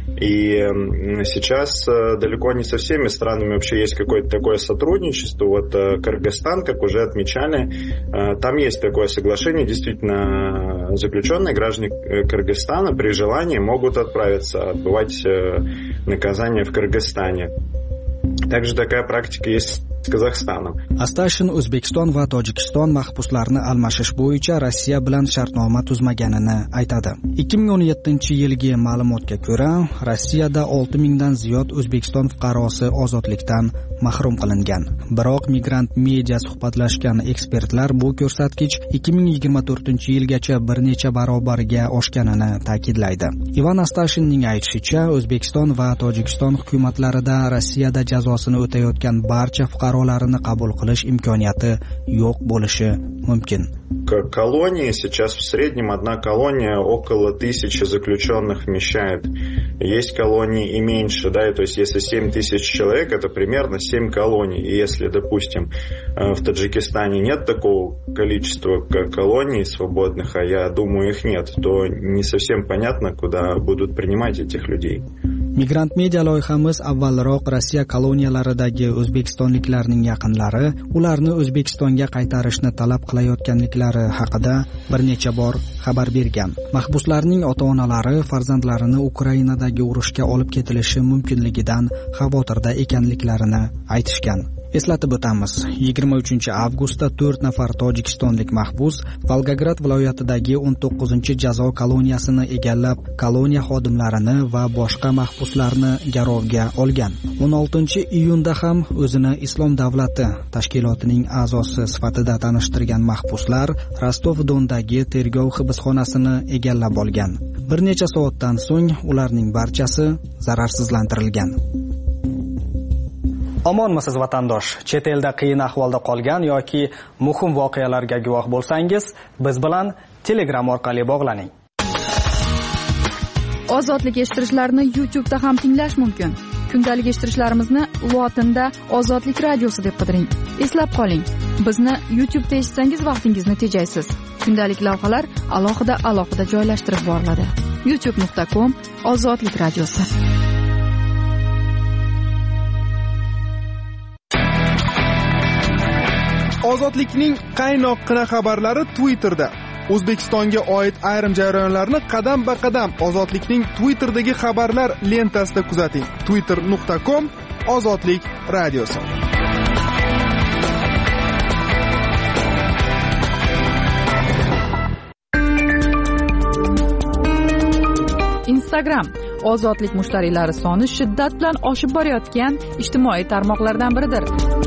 и сейчас далеко не со всеми странами вообще есть какое-то такое сотрудничество. Вот Кыргызстан, как уже отмечали, там есть такое соглашение, действительно заключенные граждане Кыргызстана при желании могут отправиться отбывать наказание в Кыргызстане. Также такая практика есть с Казахстаном. Astashin O'zbekiston va Tojikiston mahbuslarni almashish bo'yicha Rossiya bilan shartnoma tuzmaganini aytadi. 2017-yilgi ma'lumotga ko'ra, Rossiyada 6000 dan ziyod O'zbekiston fuqarosi ozodlikdan mahrum qilingan. Biroq Migrant Media suhbatlashgan ekspertlar bu ko'rsatkich 2024-yilgacha bir necha barobarga oshganini ta'kidlaydi. Ivan Astashinning aytishicha, O'zbekiston va Tojikiston hukumatlarida Rossiyada jazosini o'tayotgan barcha fuqarolarini qabul qilish imkoniyati yo'q bo'lishi mumkin. Колонии сейчас в среднем одна колония около 1000 заключенных вмещает. Есть колонии и меньше, да, то есть если 7000 человек, это примерно 7 колоний. И если, допустим, в Таджикистане нет такого количества колоний свободных, а я думаю, их нет, то не совсем понятно, куда будут принимать этих людей. Migrant Media loyihamiz avvalroq Rossiya koloniyalaridagi o'zbekistonliklarning yaqinlari ularni O'zbekistonga qaytarishni talab qilayotganliklari haqida bir necha bor xabar bergan. Mahbuslarning ota-onalari farzandlarini Ukrainadagi urushga olib ketilishi mumkinligidan xavotirda ekanliklarini aytishgan. Eslatib o'tamiz, 23-avgustda 4 nafar tojikistonlik mahbus Volgograd viloyatidagi 19-jazo koloniyasini egallab, koloniya xodimlarini va boshqa mahbuslarni garovga olgan. 16-iyunda ham o'zini Islom davlati tashkilotining a'zosi sifatida tanishtirgan mahbuslar Rostov-Dondagi tergov hibsxonasini egallab olgan. Bir necha soatdan so'ng ularning barchasi zararsizlantirilgan. Omonmisiz vatandosh? Chet elda qiyin ahvolda qolgan yoki muhim voqealarga guvoh bo'lsangiz, biz bilan Telegram orqali bog'laning. Ozodlik eshittirishlarni YouTube'da ham tinglash mumkin. Kundalik eshittirishlarimizni lotinda Ozodlik radiosi deb qidiring. Eslab qoling, bizni YouTube'da eshitsangiz vaqtingizni tejaysiz. Kundalik lavhalar alohida joylashtirib boriladi. youtube.com/Ozodlik radiosi. Ozodlikning qaynoqqina xabarlari Twitterda. O'zbekistonga oid ayrim jarayonlarni qadam-ba-qadam Ozodlikning Twitter'dagi xabarlar lentasida kuzating. twitter.com/ozodlik radiosi. Instagram ozodlik mushtariylari soni shiddat bilan oshib borayotgan ijtimoiy tarmoqlardan biridir.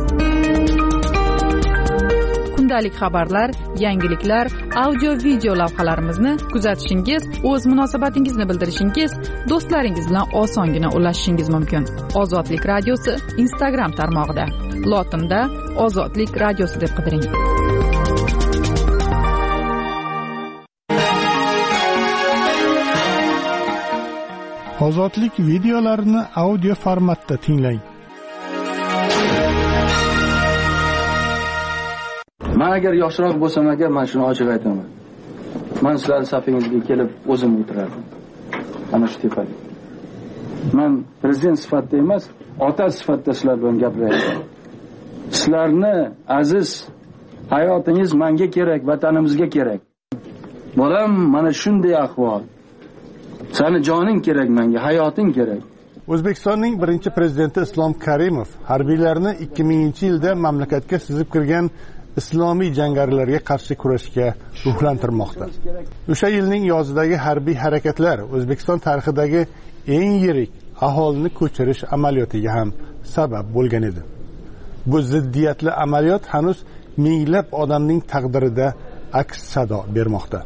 Kundalik xabarlar, yangiliklar, audio video lavhalarimizni kuzatishingiz, o'z munosabatingizni bildirishingiz, do'stlaringiz bilan osongina ulashishingiz mumkin. Ozodlik radiosi Instagram tarmog'ida. Lotinda Ozodlik radiosi deb qidiring. Ozodlik videolarini audio formatda tinglang. Men agar yoshroq bo'lsam agar, men shuni ochiq aytaman. Men sizlarning safingizga kelib o'zim o'tirardim. Ana shu tepada. Men prezident sifatida emas, ota sifatida sizlar bilan gapiryapman. Sizlarni aziz hayotingiz menga kerak, vatanimizga kerak. Bolam, mana shunday ahvol. Seni joning kerak menga, hayoting kerak. O'zbekistonning birinchi prezidenti Islom Karimov harbiylarni 2000-yilda mamlakatga sizib kirgan islomiy jangarilarga qarshi kurashga ruhlantirmoqda. O'sha yilning yozidagi harbiy harakatlar O'zbekiston tarixidagi eng yirik aholini ko'chirish amaliyotiga ham sabab bo'lgan edi. Bu ziddiyatli amaliyot hanuz minglab odamning taqdirida aks sado bermoqda.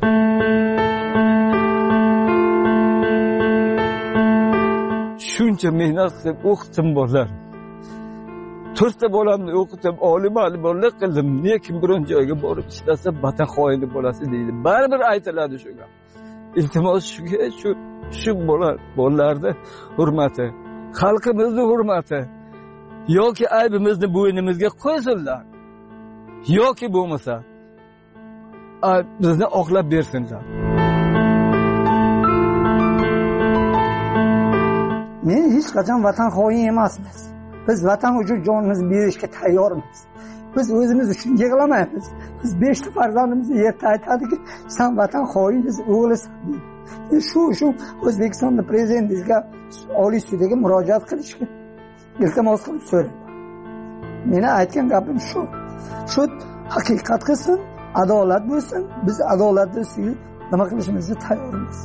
Shuncha mehnat qilib o'qitim bolalar. 4 ta bolamni o'qitib, oliy ma'lumotlar qildim. Lekin biron joyga borib ishlasa, vatan xoini bo'lasi deydi. Baribir aytiladi shunga. Iltimos shu bolalarning hurmati, xalqimizning hurmati yoki aybimizni bo'ynimizga qo'ysinlar. Yoki bo'lmasa bizni oqlab bersinlar. Men hech qachon vatan xoin emasmiz. Biz vatan uchun jonimizni berishga tayyormiz. Biz o'zimiz uchun yig'lamaymiz. Biz 5 ta farzandimizga erta aytadiki, sen vatan xoinisan, o'g'lisan. Shu O'zbekistonda prezidentimizga Oliy sudga murojaat qilishga iltimos qilib so'rayman. Meni aytgan gapim shu. Shu haqiqat qilsin, adolat bo'lsin. Biz adolatni ustiga nima qilishimizga tayyormiz.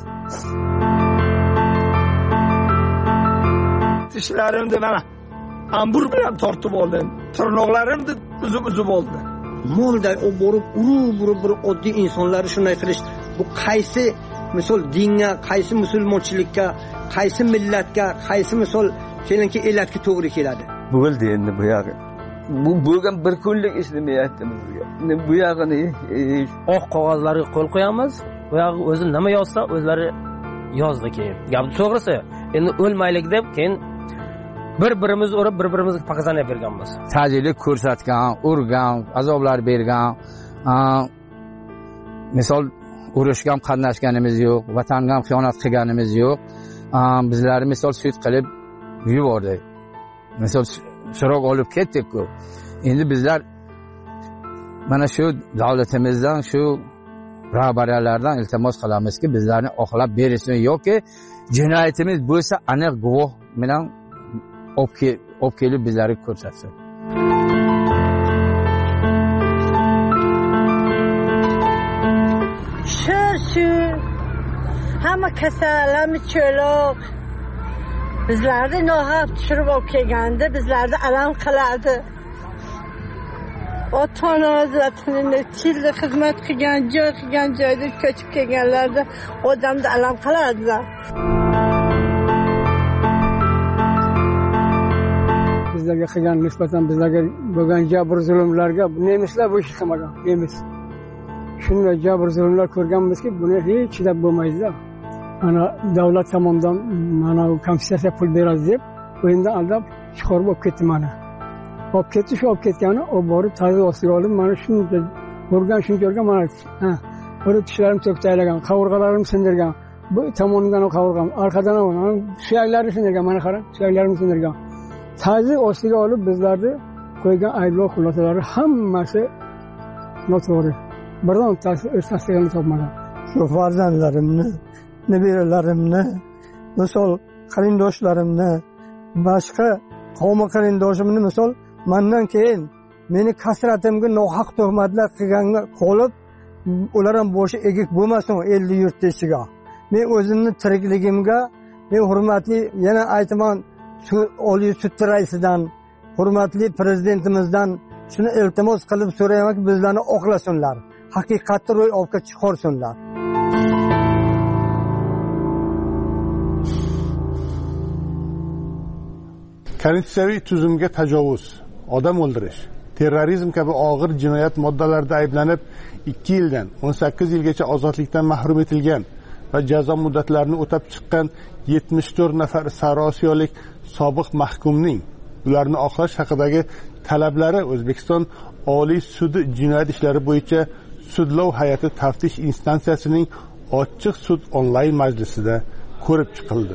Tishlarimni mana ambur bilan tortib oldim. Tirnoqlarimni uzib oldi. Molda borib urib oddiy insonlar shunday qilish, bu qaysi misol dinga, qaysi musulmonchilikka, qaysi millatga, qaysi misol kelinki elatga to'g'ri keladi. Bo'ldi endi bu yog'i. Bu bo'lgan bir kunlik ish demayapti bizga. Bu yog'ini oq qog'ozlarga qo'l qo'yamiz. Bu yog'i o'zi nima yozsa, o'zlari yozdi keyin. Gap to'g'risi. Endi o'lmaylik deb keyin bir-birimizni urib, bir-birimizga paqazanib berganmiz. Ta'jillik ko'rsatgan, urgan, azoblar bergan, misol urushga ham qatnashganimiz yo'q, vatanga ham xiyonat qilganimiz yo'q. Bizlarni misol sud qilib yubordi. Misol so'roq olib ketdik-ku. Endi bizlar mana shu davlatimizdan, shu rahbariyatlardan iltimos qilamizki, bizlarni oqlab berishsin yoki jinoyatimiz bo'lsa aniq guvoh bilan olib kelib bizlarga ko'rsatsin. Shu hamma kasallarimiz cho'loq. Bizlarni nohaq tushirib olib kelganda bizlarni alam qiladi. Ota-onamiz vatanida childa xizmat qilgan joyda ko'chib kelganlarda odamni alam qiladilar. Bizlarga qilgan nisbatan bizlarga bo'lgan jabr zulmlarga nemislar bu ish qilmagan, nemis. Shunday jabr zulmlar ko'rganmizki, buni hech chidab bo'lmaydi. Mana davlat tomonidan mana kompensatsiya pul beradi deb, o'yindan aldab chiqarib olib ketdi mana. Olib ketdi, shu olib ketgani, o borib ta'zir ostiga olib, mana shuncha ko'rgan mana bir tishlarim to'ktaylagan, qavurg'alarim sindirgan. Bu tomonidan qavurg'am, arqadan ham suyaklarini sindirgan, mana qarang, suyaklarini sindirgan. Ta'zir ostiga olib bizlarni qo'ygan ayblov xulosalari hammasi noto'g'ri. birontasi o'z tasdig'ini topmagan. Shu farzandlarimni, nabiralarimni, misol qarindoshlarimni, boshqa qavm qarindoshimni misol mendan keyin meni kasratimga nohaq tuhmatlar qilganga qolib, ular ham boshi egik bo'lmasin elli yurt ichiga. Men o'zimni tirikligimga, men hurmatli yana aytaman, Oliy sud raisidan, hurmatli prezidentimizdan shuni iltimos qilib so'raymanki, bizlarni oqlasinlar. Haqiqatni ro'yobga chiqarsinlar. Konstitutsiyaviy tuzumga tajovuz, odam o'ldirish, terrorizm kabi og'ir jinoyat moddalarida ayblanib 2 yildan 18 yilgacha ozodlikdan mahrum etilgan va jazo muddatlarini o'tab chiqqan 74 nafar sariosiyolik sobiq mahkumning ularni oqlash haqidagi talablari O'zbekiston Oliy sudi jinoyat ishlari bo'yicha sudlov hay'ati taftish instansiyasining ochiq sud onlayn majlisida ko'rib chiqildi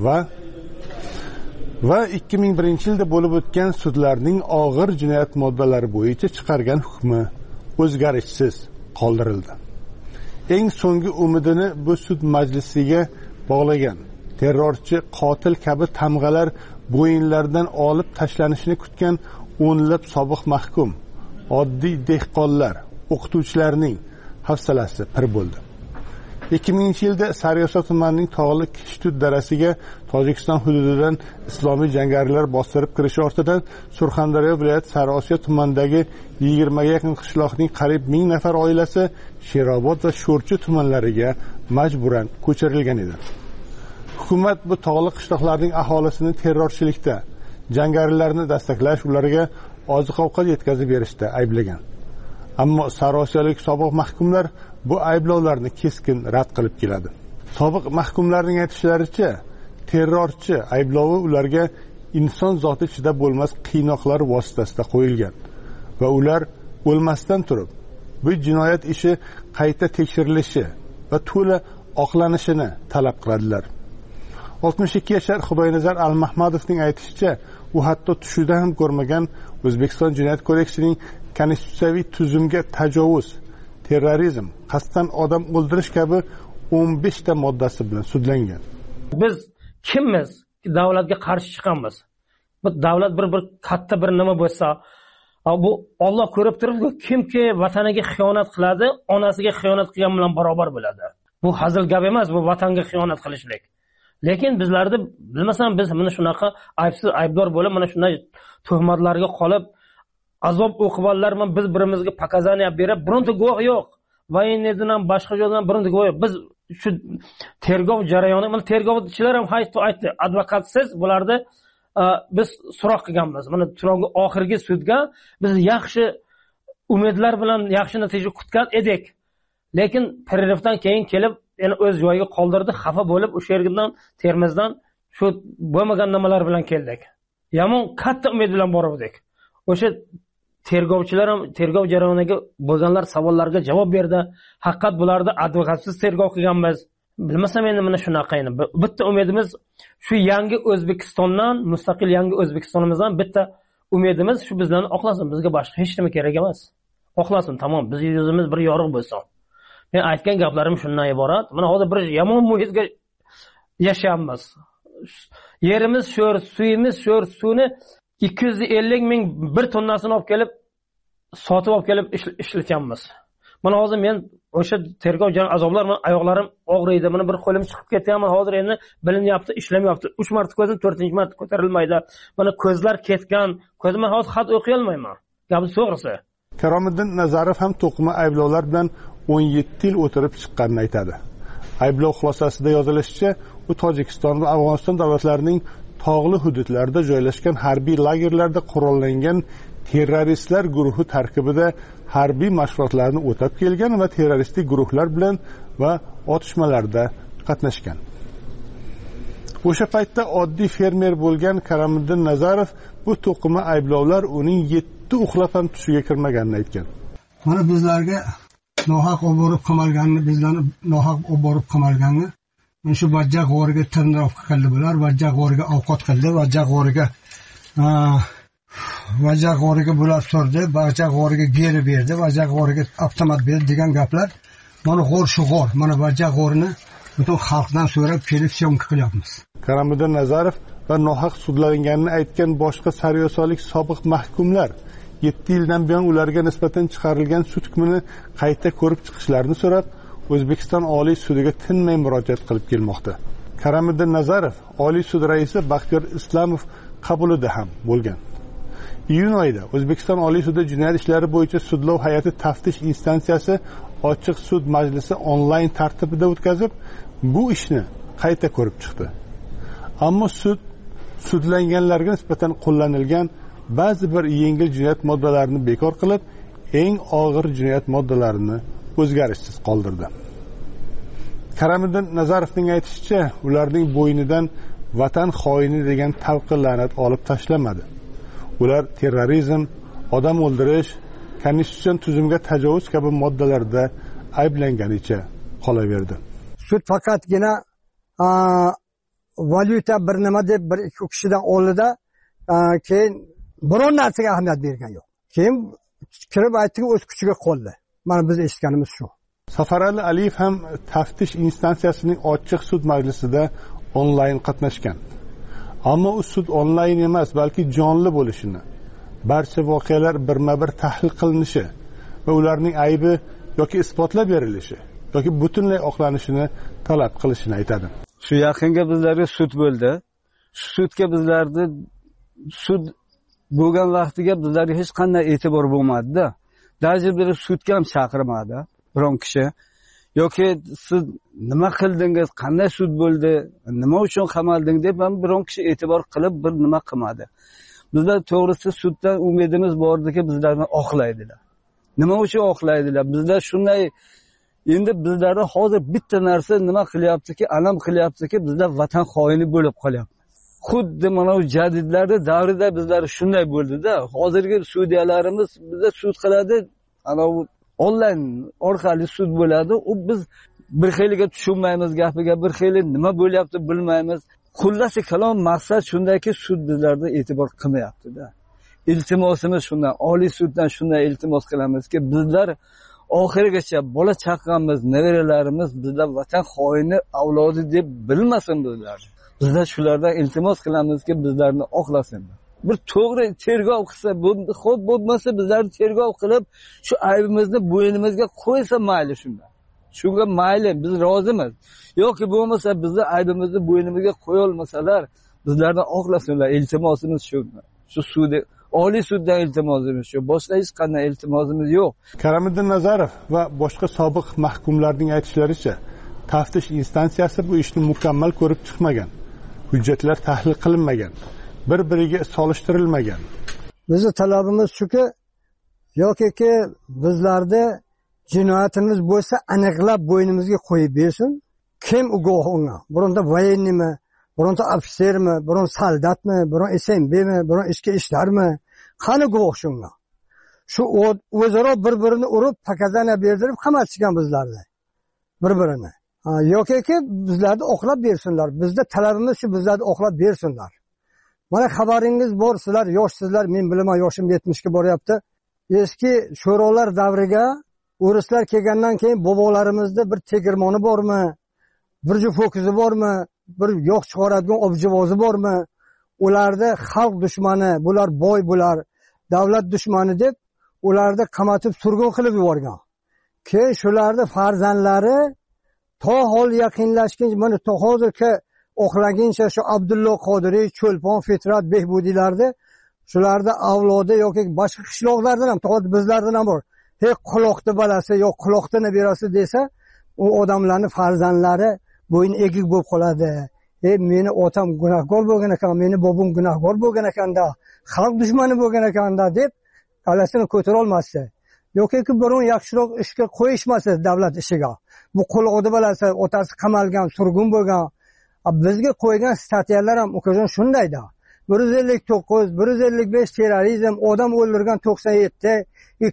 va 2001-yilda bo'lib o'tgan sudlarning og'ir jinoyat moddalari bo'yicha chiqargan hukmi o'zgarishsiz qoldirildi. Eng so'nggi umidini bu sud majlisiga bog'lagan terrorchi, qotil kabi tamg'alar bo'yinlaridan olib tashlanishini kutgan o'nlab sobiq mahkum, oddiy dehqonlar, o'qituvchilarning hafsalasi pir bo'ldi. 2000-yilda Sariosiyo tumanining tog'li Kishtut darasiga Tojikiston hududidan islomiy jangarilar bostirib kirishi ortidan Surxondaryo viloyati Sariosiyo tumanidagi 20 ga yaqin qishloqning qariyb 1000 nafar oilasi Sherobod va Sho'rchi tumanlariga majburan ko'chirilgan edi. Hukumat bu tog'li qishloqlarning aholisini terrorchilikda, jangarilarni dastaklash, ularga oziq-ovqat yetkazib berishda ayblagan. Ammo Sariosiyolik sobiq mahkumlar bu ayblovlarni keskin rad qilib keladi. Sobiq mahkumlarning aytishlaricha, terrorchi ayblovi ularga inson zoti ichida bo'lmas qiynoqlar vositasida qo'yilgan va ular o'lmasdan turib bu jinoyat ishi qayta tekshirilishi va to'la oqlanishini talab qiladilar. 62 yashar Xudoynazar Al-Mahmadovning aytishicha, u hatto tushida ham ko'rmagan O'zbekiston Jinoyat kodeksining konstitutsiyaviy tuzumga tajovuz, terrorizm, qasddan odam o'ldirish kabi 15 ta moddasi bilan sudlangan. Biz kimmiz? Davlatga qarshi chiqamiz. Bu davlat bir katta bir nima bo'lsa, bu Alloh ko'rib turibdi, kimki vataniga xiyonat qiladi, onasiga xiyonat qilgan bilan barobar bo'ladi. Bu hazil gap emas, bu vatanga xiyonat qilishlik. Lekin bizlarda bilmasam biz mana shunaqa aybsiz aybdor bo'lib, mana shunday tuhmatlarga qolib azob o'qiganlar bilan biz birimizga pokazaniya berib, bironta guvoh yo'q. Voyinnedan ham boshqa joydan bironta guvoh yo'q. Biz shu tergov jarayoni, mana tergovchilar ham aytdi, advokatsiz bularni biz so'roq qilganmiz. Mana so'roqning oxirgi sudga biz yaxshi umidlar bilan yaxshi natija kutgan edik. Lekin pererivdan keyin kelib, yana o'z joyiga qoldirdi, xafa bo'lib o'sha yerdan Termizdan shu bo'lmagan nimalar bilan keldik. Yomon katta umid bilan bordik. O'sha tergovchilar ham tergov jarayoniga bo'lganlar savollarga javob berdi. Haqiqat bularda advokatsiz tergov qilganmiz. Bilmasam endi mana shunaqa endi. Bitta umidimiz shu yangi O'zbekistondan, mustaqil yangi O'zbekistonimizdan bitta umidimiz shu bizlarni oqlasin. Bizga boshqa hech nima kerak emas. Oqlasin, tamom. Biz yuzimiz bir yorug' bo'lsin. Men aytgan gaplarim shundan iborat. Mana hozir bir yomon muhitga yashayapmiz. Yerimiz sho'r, suyimiz sho'r, suvni 250 ming bir tonnasini olib kelib sotib olib kelib ishlatyapmiz. Mana hozir men o'sha tergov azoblar bilan oyoqlarim og'riydi. Mana bir qo'lim chiqib ketyapman. Hozir endi bilinyapti, ishlamayapti. 3 marta ko'zim 4-marta ko'tarilmaydi. Mana ko'zlar ketgan. Ko'zim hozir xat o'qiy olmayman. Gapi to'g'risi. Karomiddin Nazarov ham to'qima ayblovlar bilan 17 yil o'tirib chiqqanini aytadi. Ayblov xulosasida yozilishicha, u Tojikiston va Afg'oniston davlatlarining tog'li hududlarida joylashgan harbiy lagerlarda qurollangan terroristlar guruhi tarkibida harbiy mashg'ulotlarni o'tab kelgan va terroristik guruhlar bilan va otishmalarda qatnashgan. O'sha paytda oddiy fermer bo'lgan Karomiddin Nazarov bu to'qima ayblovlar uning 7 uxlab ham tushiga kirmaganini aytgan. Mana bizlarga nohaq olib borib qamalganini, bizlarni nohaq olib borib qamalganini, men shu Vajjaq g'origa tirnoq qildi bular, Vajjaq g'origa ovqat qildi, Vajjaq g'origa vajag'origa bo'lib turdi, vajag'origa geri berdi, vajag'origa avtomat berdi degan gaplar. Mana g'or shu g'or, mana vajag'orini butun xalqdan so'rab kelib syomka qilyapmiz. Karomiddin Nazarov va nohaq sudlanganini aytgan boshqa saryosolik sobiq mahkumlar 7 yildan buyon ularga nisbatan chiqarilgan sud hukmini qayta ko'rib chiqishlarini so'rab, O'zbekiston Oliy sudiga tinmay murojaat qilib kelmoqda. Karomiddin Nazarov Oliy sud raisi Baxtiyor Islamov qabulida ham bo'lgan. Iyun oyida O'zbekiston Oliy sudi jinoyat ishlari bo'yicha sudlov hay'ati taftish instansiyasi ochiq sud majlisi onlayn tartibida o'tkazib, bu ishni qayta ko'rib chiqdi. Ammo sudlanganlarga nisbatan qo'llanilgan ba'zi bir yengil jinoyat moddalarini bekor qilib, eng og'ir jinoyat moddalarini o'zgarishsiz qoldirdi. Karomiddin Nazarovning aytishicha, ularning bo'ynidan vatan xoini degan talqi la'nat olib tashlamadi. Ular terrorizm, odam o'ldirish, konstitutsion tuzumga tajovuz kabi moddalarda ayblanganicha qolaverdi. Sud faqatgina valyuta bir nima deb bir ikki kishidan oldida keyin biron narsaga ahamiyat bergan yo'q. Keyin kirib aytdiki, o'z kuchiga qo'ldi. Mana biz eshitganimiz shu. Safarali Aliyev ham taftish instansiyasining ochiq sud majlisida onlayn qatnashgan. Ammo u sud onlayn emas, balki jonli bo'lishini, barcha voqealar birma-bir tahlil qilinishi va ularning aybi yoki isbotlab berilishi yoki butunlay oqlanishini talab qilishini aytadi. Shu yaqinga bizlarga sud bo'ldi. Sudga bizlarni sud bo'lgan vaqtiga bizlarga hech qanday e'tibor bo'lmadi-da. Даже bir sudga ham chaqirmadi biron kishi. Yoki siz nima qildingiz, qanday sud bo'ldi, nima uchun qamalding deb ham biron kishi e'tibor qilib bir nima qilmadi. Bizlar to'g'risi suddan umidimiz bordiki, bizlarni oqlaydilar. Nima uchun oqlaydilar? Bizlar shunday, endi bizlarni hozir bitta narsa nima qilyaptiki, alam qilyaptiki, bizlar vatan xoini bo'lib qolyapmiz. Xuddi mana u jadidlarning davrida bizlar shunday bo'ldi-da. Hozirgi sudyalarimiz bizda sud qiladi, ana u onlayn orqali sud bo'ladi. U biz bir xiliga tushunmaymiz gapiga, bir xili nima bo'lyapti bilmaymiz. Xullas kalom maqsad shundayki, sud bizlarda e'tibor qilmayapti-da. Iltimosimiz shundan, Oliy suddan shunday iltimos qilamizki, bizlar oxirigacha bola chaqamiz, nevaralarimiz bizlar vatan xoini avlodi deb bilmasin bizlar. Bizlar shulardan iltimos qilamizki, bizlarni oqlasin. Bir to'g'ri tergov qilsa, xo'p bo'lmasa bizlarni tergov qilib, shu aybimizni bo'ynimizga qo'ysa mayli shunda. Shunga mayli, biz rozimiz. Yoki bo'lmasa bizni aybimizni bo'ynimizga qo'ya olmasalar, bizlarni oqlasinlar. Iltimosimiz shu. Shu sudi, Oliy suddan iltimosimiz shu. Boshqa hech qanday iltimosimiz yo'q. Karomiddin Nazarov va boshqa sobiq mahkumlarning aytishlaricha, taftish instansiyasi bu ishni mukammal ko'rib chiqmagan. Hujjatlar tahlil qilinmagan, bir-biriga solishtirilmagan. Bizning talabimiz shuki, yoki bizlarda jinoyatimiz bo'lsa aniqlab bo'ynimizga qo'yib bersin. Kim guvoh unga? Bironta voyennimi, bironta ofitsermi, biron soldatmi, biron SMBmi, biron ichki ishlarmi? Qani guvoh shunga? Shu o'zaro bir-birini urib, pakazana berdirib qamatishgan bizlarni. Bir-birini. Yoki bizlarni oqlab bersinlar. Bizda talabimiz shu, bizlarni oqlab bersinlar. Mana xabaringiz bor, sizlar yoshsizlar, men bilaman, yoshim 70 ga boryapti. Eski sho'rolar davriga o'rislar kelgandan keyin bobolarimizda bir tegirmoni bormi? Bir juft ho'kizi bormi? Bir yo'q chiqaradigan objivozi bormi? Ularda xalq dushmani, bular boy, bular davlat dushmani deb ularni qamatib surgun qilib yuborgan. Keyin shularning farzandlari to hol yaqinlashgan, mana to hozirgi oqlaguncha shu Abdulloh Qodiriy, Cho'lpon, Fitrat, Behbudiylarni shularda avlodi yoki boshqa qishloqlardan ham, to'g'ri bizlardan ham bor. Quloqni balasi yo'q, quloqni nabirasi desa, u odamlarning farzandlari bo'yin egik bo'lib qoladi. Meni otam gunohkor bo'lgan ekan, meni bobom gunohkor bo'lgan ekanda, xalq dushmani bo'lgan ekanda deb qalasini ko'tara olmasdi. Yoki biron yaxshiroq ishga qo'yishmasa davlat ishiga. Bu quloqni balasi, otasi qamalgan, surgun bo'lgan. Bizga qo'ygan statyalar ham o'qishon shundayda. 159, 155 terrorizm, odam o'ldirgan 97,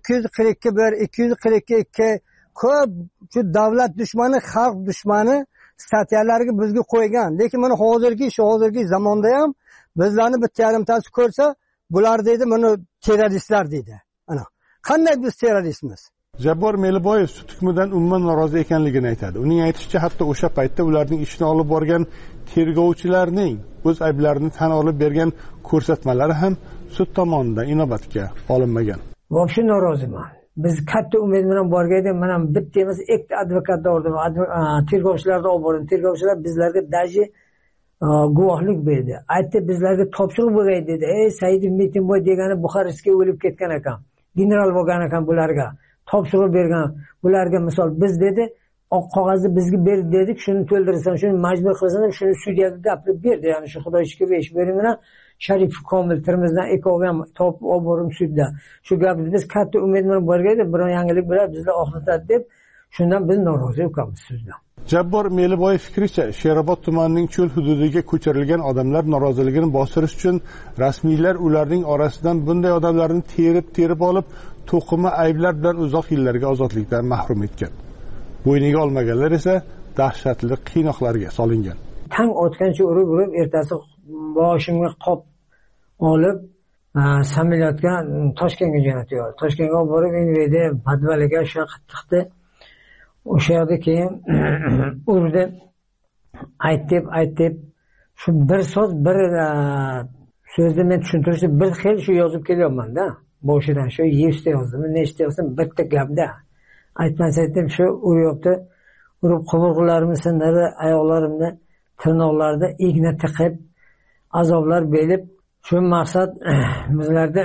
242, 242, ko'p shu davlat dushmani, xalq dushmani statyalariga bizga qo'ygan. Lekin mana hozirgi zamonda ham bizlarni bitta yarimtasi ko'rsa, bular deydi buni terroristlar deydi. Ana qanday biz terroristmiz? Jabbor Meliboyev sud hukmidan umuman norozi ekanligini aytadi. Uning aytishicha, hatto o'sha paytda ularning ishini olib borgan tergovchilarning o'z ayblarini tan olib bergan ko'rsatmalari ham sud tomonidan inobatga olinmagan. Вообще noroziman. Biz katta umid bilan borgandik. Mana bitta emas, ikkita advokatni oldim. Tergovchilarni olib bordim. Tergovchilar bizlarga daji guvohlik berdi. Aytdi, bizlarga topshiriq bo'lgan dedi. Ey Saidov Metinboy degani Buxarestga o'lib ketgan ekan. General bo'lgan ekan bularga. Topshiriq bergan. Bularga misol biz dedi, oq qog'ozni bizga ber dedik, shuni to'ldirsan, shuni majbur qilsan, shuni sudyaga gapirib berdi. Ya'ni shu Xudo ishga ish berimini Sharif Komil Termizdan ikkovi ham topib olib borim sudda. Shu gapni biz katta umid bilan borgandik, bir yangilik bilan bizlar oxlatadi deb, shundan biz norozi ekanmiz sizdan. Jabbor Meliboyev fikricha, Sherobod tumanining cho'l hududiga ko'chirilgan odamlar noroziligini bostirish uchun rasmiylar ularning orasidan bunday odamlarni terib olib, to'qima ayblar bilan uzoq yillarga ozodlikdan mahrum etgan. Bo'yniga olmaganlar esa dahshatli qiynoqlarga solingan. Tang otgancha urib ertasi boshimga qop olib samolyotga Toshkentga jo'natyapti. Toshkentga borib Enveda Padvaliga shu qattiqdi. O'sha yerda keyin urdi. Aytib shu bir so'z bir so'zni men tushuntirishni bir xil shu yozib kelyapman-da. Boshidan shu 100 ta yozdim. Nechta yozdim? Bitta gapda. Aytmasa aytdim shu uryapti. Urib qo'ng'irlarimni sindirdi, oyoqlarimni, tirnoqlarida igna tiqib, azoblar berib, shu maqsad bizlarda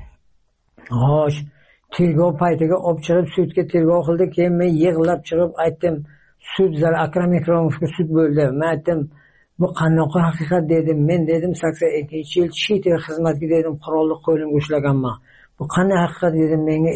xo'sh, tergov paytiga olib chiqib sudga tergov qildi. Keyin men yig'lab chiqib aytdim, sud zal Akram Ikromovga sud bo'ldi. Men aytdim, bu qanaqa haqiqat dedim. Men dedim 82-yil chet el xizmatga dedim, qurolli qo'limga ushlaganman. Bu qanday haqiqat dedim, menga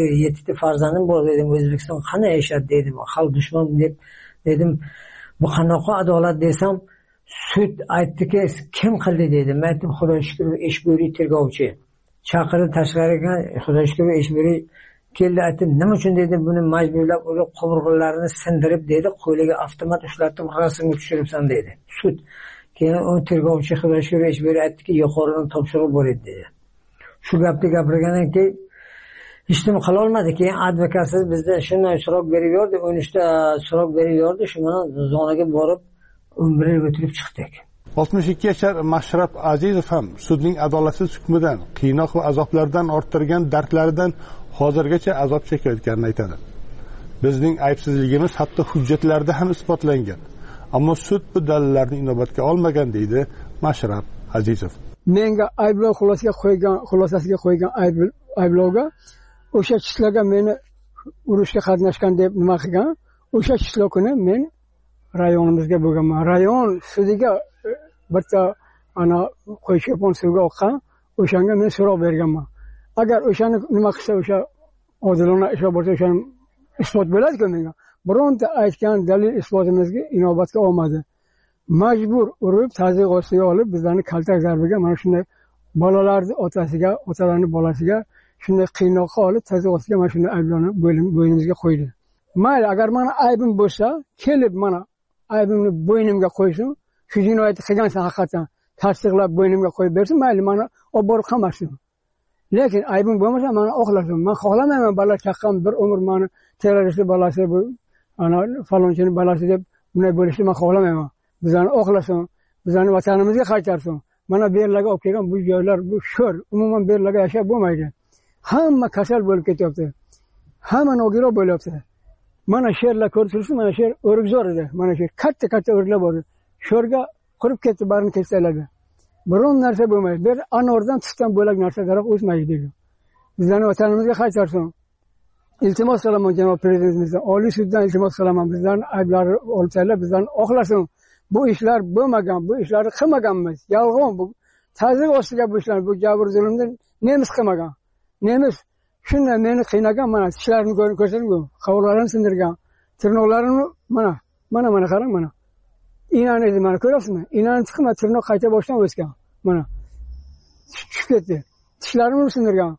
7 farzandim bor dedim, O'zbekiston qanday yashadi dedim, xalq dushman deb dedim. Bu qanaqa adolat desam, sud aytdiki, kim qildi dedim. Men aytdim, Xudo shukr, Eshburiy tergovchi. Chaqirib tashqariga, Xudo shukr, Eshburiy keldi. Aytdim, nima uchun dedim, buni majburlab urib qo'ng'irlarini sindirib dedi, qo'liga avtomat ushlatib rasmga tushiribsan dedi. Sud. Keyin u tergovchi Xudo shukr, Eshburiy aytdiki, yuqoridan topshiriq bor edi dedi. Shu gapni gapirgandan keyin hech nima qila olmadi. Keyin advokatsiz bizda shunday so'roq berib yordi, 13 ta so'roq berib yordi. Shu bilan zonaga borib 11 yil o'tirib chiqdik. 62 yashar Mashrab Azizov ham sudning adolatsiz hukmidan, qiynoq va azoblardan orttirgan dardlaridan hozirgacha azob chekayotganini aytadi. Bizning aybsizligimiz hatto hujjatlarda ham isbotlangan. Ammo sud bu dalillarni inobatga olmagan deydi Mashrab Azizov. Menga ayblov xulosasiga qo'ygan ayblovga o'sha chiqlarga meni urushga qatnashgan deb nima qilgan, o'sha chiqlar kuni men rayonimizga bo'lganman. Rayon sudiga bitta ana qo'yshapon suvga oqqan, o'shanga men so'roq berganman. Agar o'shani nima qilsa, o'sha odilona ish bo'lsa, o'shani isbot bo'ladi-ku menga. Bironta aytgan dalil isbotimizga inobatga olmadi. Majbur urib, tazyiq ostiga olib, bizlarni kaltak zarbiga, mana shunday bolalarni otasiga, otalarning bolasiga shunday qiynoqqa olib, tazyiq ostiga mana shunday ayblarni bo'ynimizga qo'ydi. Mayli, agar mana aybim bo'lsa, kelib mana aybimni bo'ynimga qo'ysin, shu jinoyatni qilgansan haqiqatan tasdiqlab bo'ynimga qo'yib bersin, mayli, mana olib borib qamasin. Lekin aybim bo'lmasa, mana oqlasin. Men xohlamayman bola chaqqan bir umr meni terrorist bolasi bu, ana falonchining bolasi deb bunday bo'lishni men xohlamayman. Bizlarni oqlasin, bizlarni vatanimizga qaytarsin. Mana bu yerlarga olib kelgan bu joylar, bu sho'r, umuman bu yerlarga yashab bo'lmaydi. Hamma kasal bo'lib ketyapti. Hamma nogiron bo'lyapti. Mana sherlar ko'rsiz, mana sher o'rikzor edi. Mana sher katta o'riklar bor edi. Sho'rga qurib ketdi, barini kesdilardi. Biron narsa bo'lmaydi. Bir anordan tushgan bo'lak narsa daraxt o'smaydi dedi. Bizlarni vatanimizga qaytarsin. Iltimos qilaman janob prezidentimizdan, Oliy suddan iltimos qilaman. Bizlarni ayblari olib tashlab, bizlarni oqlasin. Bu ishlar bo'lmagan, bu ishlarni qilmaganmiz. Yolg'on bu. Tazyiq ostiga bu ishlar, bu jabr zulmni nemiz qilmagan. Nemiz shunday meni qiynagan, mana tishlarini ko'rsating, qovoqlarini sindirgan, tirnoqlarini mana qarang mana. Inani edi, mana ko'ryapsizmi? Inani chiqma, tirnoq qayta boshdan o'sgan. Mana. Tushib ketdi. Tishlarini sindirgan.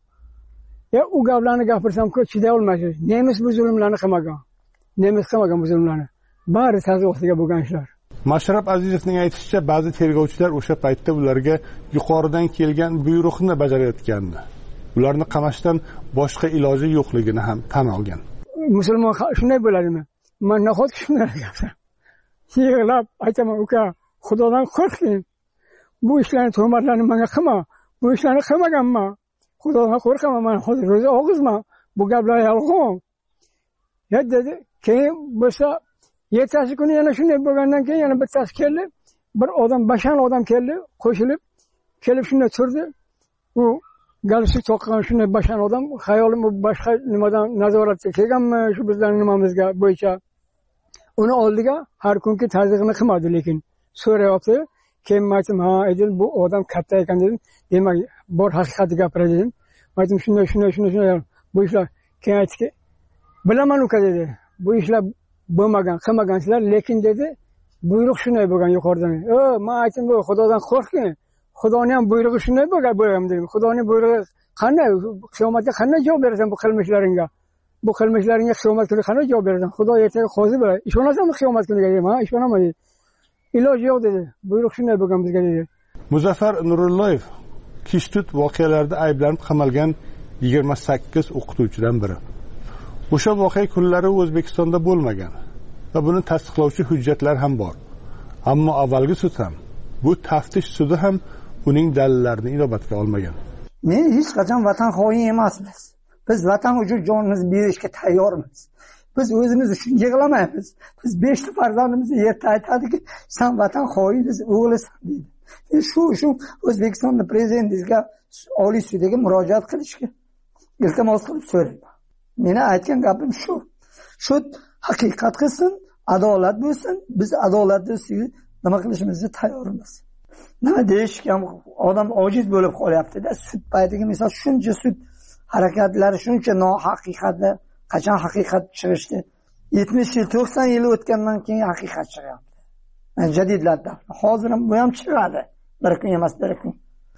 U gaplarni gapirsam-ku chiday olmaysiz. Nemiz bu zulmlarni qilmagan. Nemiz qilmagan bu zulmlarni. Bari tazyiq ostiga bo'lgan ishlar. Mashrab Azizovning aytishicha, ba'zi tergovchilar o'sha paytda ularga yuqoridan kelgan buyruqni bajarayotgandi. Ularni qamashdan boshqa iloji yo'qligini ham tan olgan. Musulmon shunday bo'ladimi? Men nahot shunday gapirman. Yig'lab aytaman, uka, Xudodan qo'rqing. Bu ishlarni tuhmatlarni menga qilma. Bu ishlarni qilmaganman. Xudodan qo'rqaman, men hozir ro'za og'izman. Bu gaplar yolg'on. Ya dedi, keyin bo'lsa ertasi kuni yana shunday bo'lgandan keyin yana bittasi keldi. Bir odam, bashan odam keldi, qo'shilib kelib shunday turdi. U galstuk taqqan shunday bashan odam, xayolim u boshqa nimadan nazoratga kelganmi, shu bizlarning nimamizga bo'yicha. Uni oldiga har kungi tazyiqni qilmadi, lekin so'rayapti. Keyin aytdim, ha, aydim, bu odam katta ekan dedim. Demak, bor haqiqatni gapiradi dedim. Aytdim, shunday. Bu ishlar keyin aytdiki, bilaman uka dedi. Bu ishlar bo'lmagan, qilmagansizlar, lekin dedi, buyruq shunday bo'lgan yuqoridan. Men aytdim, bu Xudodan qo'rqing. Xudoning ham buyrug'i shunday bo'lgan dedim. Xudoning buyrug'i qanday? Qiyomatga qanday javob berasan bu qilmishlaringga? Bu qilmishlaringga qiyomat kuni qanday javob berasan? Xudo ertaga qozi bo'ladi. Ishonasanmi qiyomat kuniga dedim? Ha, ishonaman dedi. Iloji yo'q dedi. Buyruq shunday bo'lgan bizga dedi. Muzaffar Nurulloyev Kishtut voqealarida ayblanib qamalgan 28 o'qituvchidan biri. O'sha voqea kunlari O'zbekistonda bo'lmagan va buni tasdiqlovchi hujjatlar ham bor. Ammo avvalgi sud ham, bu taftish sudi ham uning dalillarini inobatga olmagan. Men hech qachon vatan xoin emasmiz. Biz vatan uchun jonimizni berishga tayyormiz. Biz o'zimiz uchun yig'lamaymiz. Biz 5 ta farzandimizni yerda aytadiki, sen vatan xoinisan, o'g'lisan deydi. Shu uchun O'zbekistonning prezidentiga Oliy sudga murojaat qilishga iltimos qilib so'rayman. Meni aytgan gapim shu. Sud haqiqat qilsin, adolat bo'lsin. Biz adolatni ustiga nima qilishimizga tayyormiz. Nima deyishga odam ojiz bo'lib qolyapti-da. Sud paytiga misol shuncha sud harakatlari, shuncha nohaqiqatlar, qachon haqiqat chiqishdi? 70 yil, 90 yil o'tgandan keyin haqiqat chiqyapti. Jadidlarda. Hozir ham bu ham chiqadi. Bir kun emas, bir kun.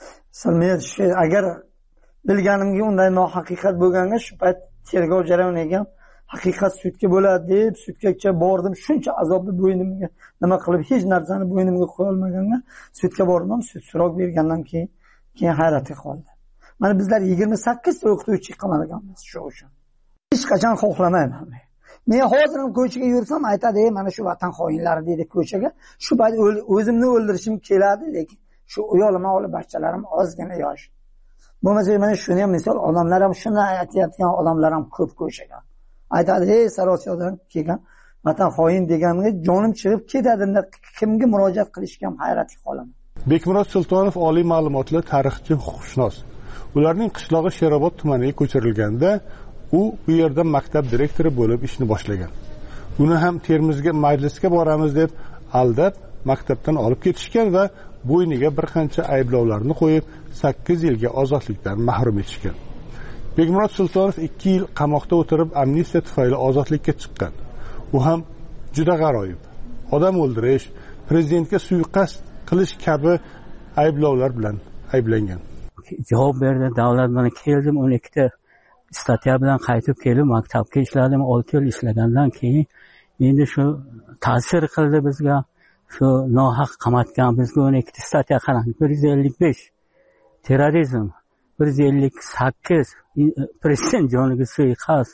Men agar bilganimga unday nohaqiqat bo'lganda shu payt tergov jarayoniga haqiqat sudga bo'ladi deb sudgacha bordim. Shuncha azobni bo'ynimga nima qilib hech narsani bo'ynimga qo'ya olmaganga sudga bordim. Sud so'roq bergandan keyin hayratga qoldim. Mana bizlar 28 ta o'qituvchi qamalganmiz shu uchun. Hech qachon xohlamayman. Men hozir ham ko'chaga yursam aytadi, mana shu vatan xoinlari deydi ko'chaga. Shu payt o'zimni o'ldirishim keladi, lekin shu uyolima olib bachchalarim ozgina yosh. Bo'lmasa mana shuni ham misol odamlar ham shuni aytayotgan odamlar ham ko'p ko'chaga. Aytadi, Sarosiyodan kelgan vatan xoin deganimga jonim chiqib ketadi. Kimga murojaat qilishga ham hayratga qolaman. Bekmurod Sultonov oliy ma'lumotli tarixchi, huquqshunos. Ularning qishlog'i Sherobod tumaniga ko'chirilganda u bu yerda maktab direktori bo'lib ishni boshlagan. Uni ham Termizga majlisga boramiz deb aldab maktabdan olib ketishgan va bo'yniga bir qancha ayblovlarni qo'yib 8 yilga ozodlikdan mahrum etishgan. Bekmurod Sultonov 2 yil qamoqda o'tirib amnistiya tufayli ozodlikka chiqqan. U ham juda g'aroyib. Odam o'ldirish, prezidentga suiqasd qilish kabi ayblovlar bilan ayblangan. Javob berdi, davlat bilan keldim, 12 ta statya bilan qaytib kelib maktabga ishladim. 6 yil ishlagandan keyin endi shu ta'sir qildi bizga. Shu nohaq qamatgan bizga 12 ta statya qarang. 155 terrorizm, 158 prezident joniga suiqasd,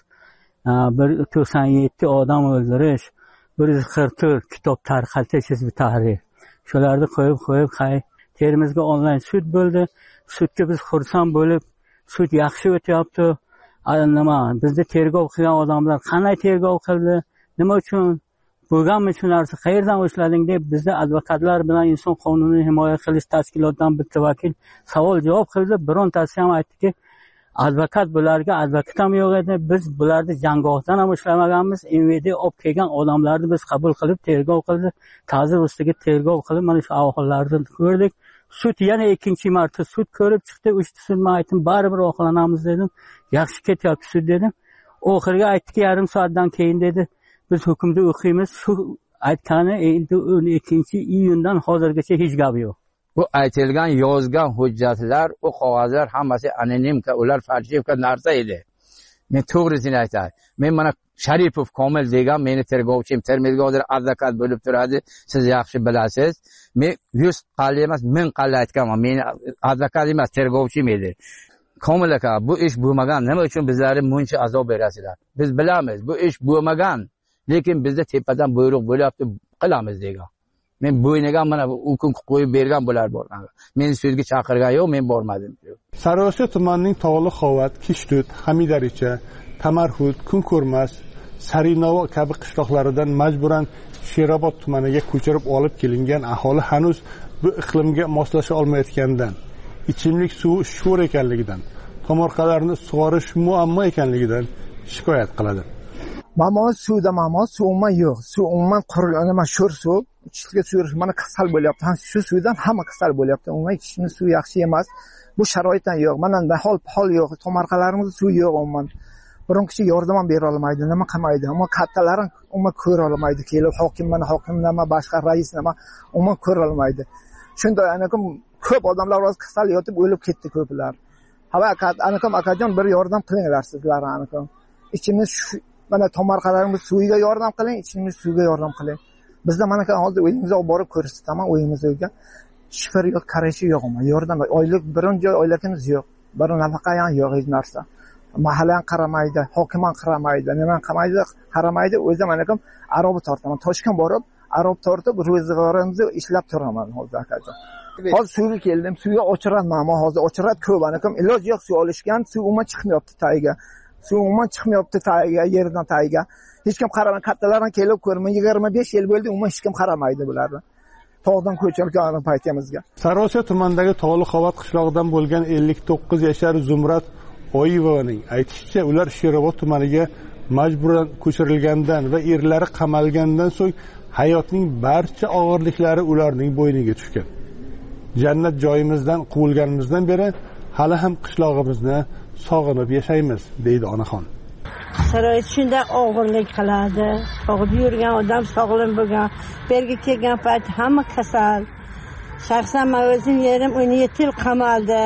197 odam o'ldirish, 144 kitob tarqatish hizbi tahrir. Shularni qo'yib Termizga onlayn sud bo'ldi. Sudga biz xursand bo'lib, sud yaxshi o'tyapti. Nima, bizda tergov qilgan odamlar qanday tergov qildi? Nima uchun bo'lganmi shu narsa? Qayerdan ushlading deb bizda advokatlar bilan inson qonunini himoya qilish tashkilotidan bitta vakil savol javob qildi. Birontasi ham aytdiki, advokat bularga advokat ham yo'q edi. Biz bularni jangohdan ham ushlamaganmiz. MVD olib kelgan odamlarni biz qabul qilib tergov qildi. Ta'zir ustiga tergov qilib mana shu ahvollarni ko'rdik. Sud yana 2-chi marta sud ko'rib chiqdi. 3ta sud men aytdim, baribir oqlanamiz dedim. Yaxshi ketyapti sud dedim. Oxirgi aytdiki, yarim soatdan keyin dedi, biz hukmni o'qiymiz. Shu aytgani endi 12-iyundan hozirgacha hech gap yo'q. Bu aytilgan yozgan hujjatlar, u qog'ozlar hammasi anonimka, ular falsifka narsa edi. Men to'g'risini aytay. Men mana Sharipov Komil degan meni tergovchim, termizgovdir advokat bo'lib turadi. Siz yaxshi bilasiz. Men 100 qalla emas, 1000 qalla aytganman. Meni advokat emas, tergovchim edi. Komil aka, bu ish bo'lmagan. Nima uchun bizlarga buncha azob berasizlar? Biz bilamiz, bu ish bo'lmagan. Lekin bizda tepadan buyruq bo'lyapti, qilamiz degan. Men bo'yniga mana u kun qo'yib bergan bo'lar borgan. Meni sudga chaqirgan yo'q, men bormadim. Sariosiyo tumanining Tog'li Xovat, Kishtut, Hamidaricha, Tamarhut, Kunko'rmas, Sarinovo kabi qishloqlaridan majburan Sherobod tumaniga ko'chirib olib kelingan aholi hanuz bu iqlimga moslasha olmayotganidan, ichimlik suvi sho'r ekanligidan, tomorqalarni sug'orish muammo ekanligidan shikoyat qiladi. Suvda suv umuman yo'q. Suv umuman qurilgan, mana sho'r suv, ichishga suv mana kasal bo'lyapti. Shu suvdan hamma kasal bo'lyapti. Umuman ichishning suvi yaxshi emas. Bu sharoitdan yo'q. Mana hol yo'q. Tomorqalarimizda suv yo'q umuman. Biron kishi yordam ham bera olmaydi, nima qilmaydi. Ammo kattalar umuman ko'ra olmaydi. Kelib hokim nima, boshqa rais nima umuman ko'ra olmaydi. Shunday anakim ko'p odamlar o'z kasal yotib o'lib ketdi ko'plar. Hava anakim akajon bir yordam qilinglar sizlar anakim. Ichimiz mana tomorqalarimiz suviga yordam qiling, ichimiz suvga yordam qiling. Bizda mana hozir uyimizga olib borib ko'rsataman, uyimizga shifar yo'q, qarashi yo'q, yordam oylik birinchi oyligimiz yo'q. Bir nafaqa ham yo'q hech narsa. Mahalla ham qaramaydi, hokim ham qaramaydi, nima qaramaydi. O'zim anakim arob tortaman. Toshkent borib, arob tortib ro'zg'orimni ishlab turaman hozir akajon. Hozir suvga keldim, suvga o'chiraman, ammo hozir o'chirat ko'p anakim iloj yo'q, suv olishgan, suv umuman chiqmayapti tagiga. Suv umuman chiqmayapti tagiga, yerdan tagiga. Hech kim qaramay, kattalar ham kelib ko'rmay, 25 yil bo'ldi, umuman hech kim qaramaydi bularni. Tog'dan ko'chirgan paytimizga. Sariosiyo tumanidagi Tog'li Xovat qishlog'idan bo'lgan 59 yashar Zumrat Oyevovaning aytishicha, ular Sherobod tumaniga majburan ko'chirilgandan va erlari qamalgandan so'ng hayotning barcha og'irliklari ularning bo'yniga tushgan. Jannat joyimizdan quvilganimizdan beri hali ham qishlog'imizni sog'inib yashaymiz, deydi onaxon. Sharoit shunday og'irlik qiladi. Og'ib yurgan odam sog'lom bo'lgan, berga kelgan payt hamma kasal. Shaxsan men o'zim yerim 17 yil qamaldi.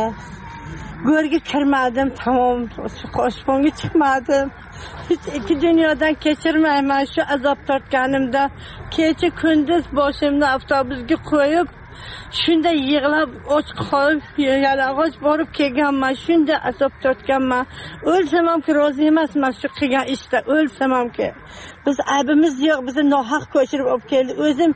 Go'rga kirmadim, tamom oshponga chiqmadim. Hech ikki dunyodan kechirmayman shu azob tortganimda. Kecha kunduz boshimni avtobusga qo'yib, shunday yig'lab och qolib, yalang'och borib kelganman, shunday azob tortganman. O'lsam ham rozi emasman shu qilgan ishda, o'lsam ham ki. Biz aybimiz yo'q, bizni nohaq ko'chirib olib keldi. O'zim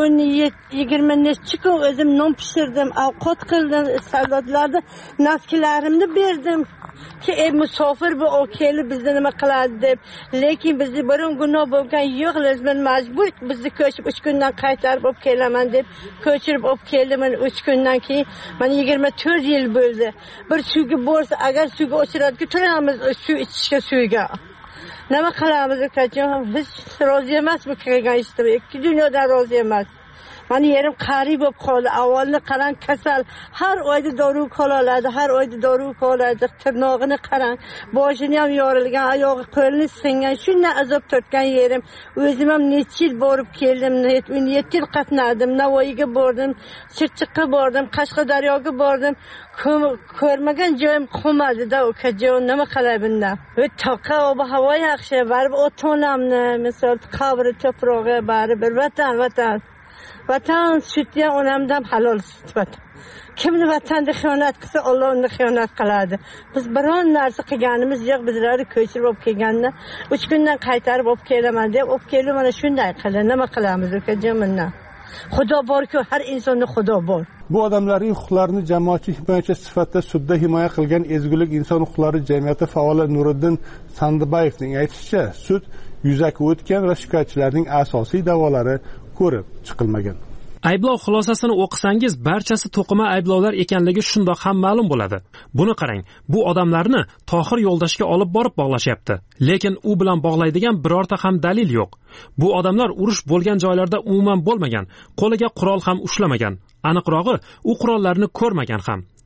20 necha kun o'zim non pishirdim, ovqat qildim, soldatlarga naskilarimni berdim. Ki musofir bu o kelib bizni nima qiladi deb. Lekin bizni biron gunoh bo'lgan yo'q, lezmin majbur bizni ko'chib 3 kundan qaytarib olib kelaman deb ko'chirib olib keldim. 3 kundan keyin mana 24 yil bo'ldi. Bir suvga borsa, agar suvga o'chiradigan turamiz, suv ichishga suvga. Nima qilamiz akajon? Hech rozi emas bu qilgan ishda. Ikki dunyodan rozi emas. Mana yerim qari bo'lib qoldi. Avvalni qarang kasal. Har oyda dori qoladi, har oyda dori qoladi. Tirnog'ini qarang. Boshini ham yorilgan, oyog'i qo'lini singan. Shunday azob tortgan yerim. O'zim ham necha yil borib keldim. 17 yil qatnadim. Navoiyga bordim, Chirchiqqa bordim, Qashqadaryoga bordim. Ko'rmagan joyim qolmadi-da, ukajon, nima qilay bundan? Toqa ob havo yaxshi, baribir ota-onamni, misol qabri to'prog'i baribir vatan. Vatan sütü onamdan halol süt vatan. Kimni vatanda xiyonat qilsa, Alloh uni xiyonat qiladi. Biz biron narsa qilganimiz yo'q, bizlarni ko'chirib olib kelganda 3 kundan qaytarib olib kelaman deb, olib kelib mana shunday qildi. Nima qilamiz ukajon bundan? Xudo bor-ku, har insonda Xudo bor. Bu odamlarning huquqlarini jamoatchilik himoyachi sifatida sudda himoya qilgan Ezgulik inson huquqlari jamiyati faoli Nuriddin Sandibayevning aytishicha, sud yuzaki o'tgan va shikoyatchilarning asosiy da'volari ko'rib chiqilmagan. Ayblov xulosasini o'qisangiz, barchasi to'qima ayblovlar ekanligi shundoq ham ma'lum bo'ladi. Buni qarang, bu odamlarni Tohir Yo'ldashga olib borib bog'lashyapti. Lekin u bilan bog'laydigan birorta ham dalil yo'q. Bu odamlar urush bo'lgan joylarda umuman bo'lmagan, qo'liga qurol ham ushlamagan. Aniqrog'i, u qurollarni ko'rmagan ham.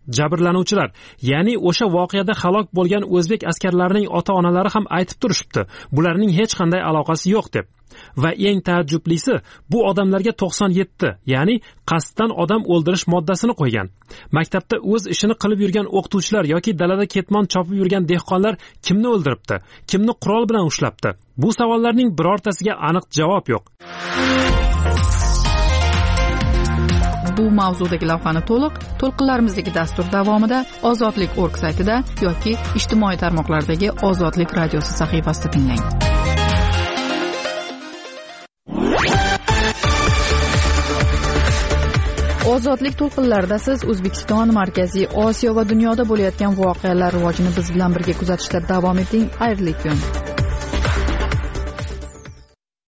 Jabrlanuvchilar, ya'ni o'sha voqeada halok bo'lgan o'zbek askarlarining ota-onalari ham aytib turishibdi, bularning hech qanday aloqasi yo'q deb. Va eng taajjublisi, bu odamlarga 97, ya'ni qasddan odam o'ldirish moddasini qo'ygan. Maktabda o'z ishini qilib yurgan o'qituvchilar yoki dalada ketmon chopib yurgan dehqonlar kimni o'ldiribdi, kimni qurol bilan ushlabdi? Bu savollarning birortasiga aniq javob yo'q. Bu mavzudagi lavhani to'lqinlarimizdagi dastur davomida Ozodlik.org saytida yoki ijtimoiy tarmoqlardagi Ozodlik radiosi sahifasida tinglang. Ozodlik to'lqinlarida siz O'zbekiston, Markaziy Osiyo va dunyoda bo'layotgan voqealar rivojini biz bilan birga kuzatishda davom eting. Xayrli kun.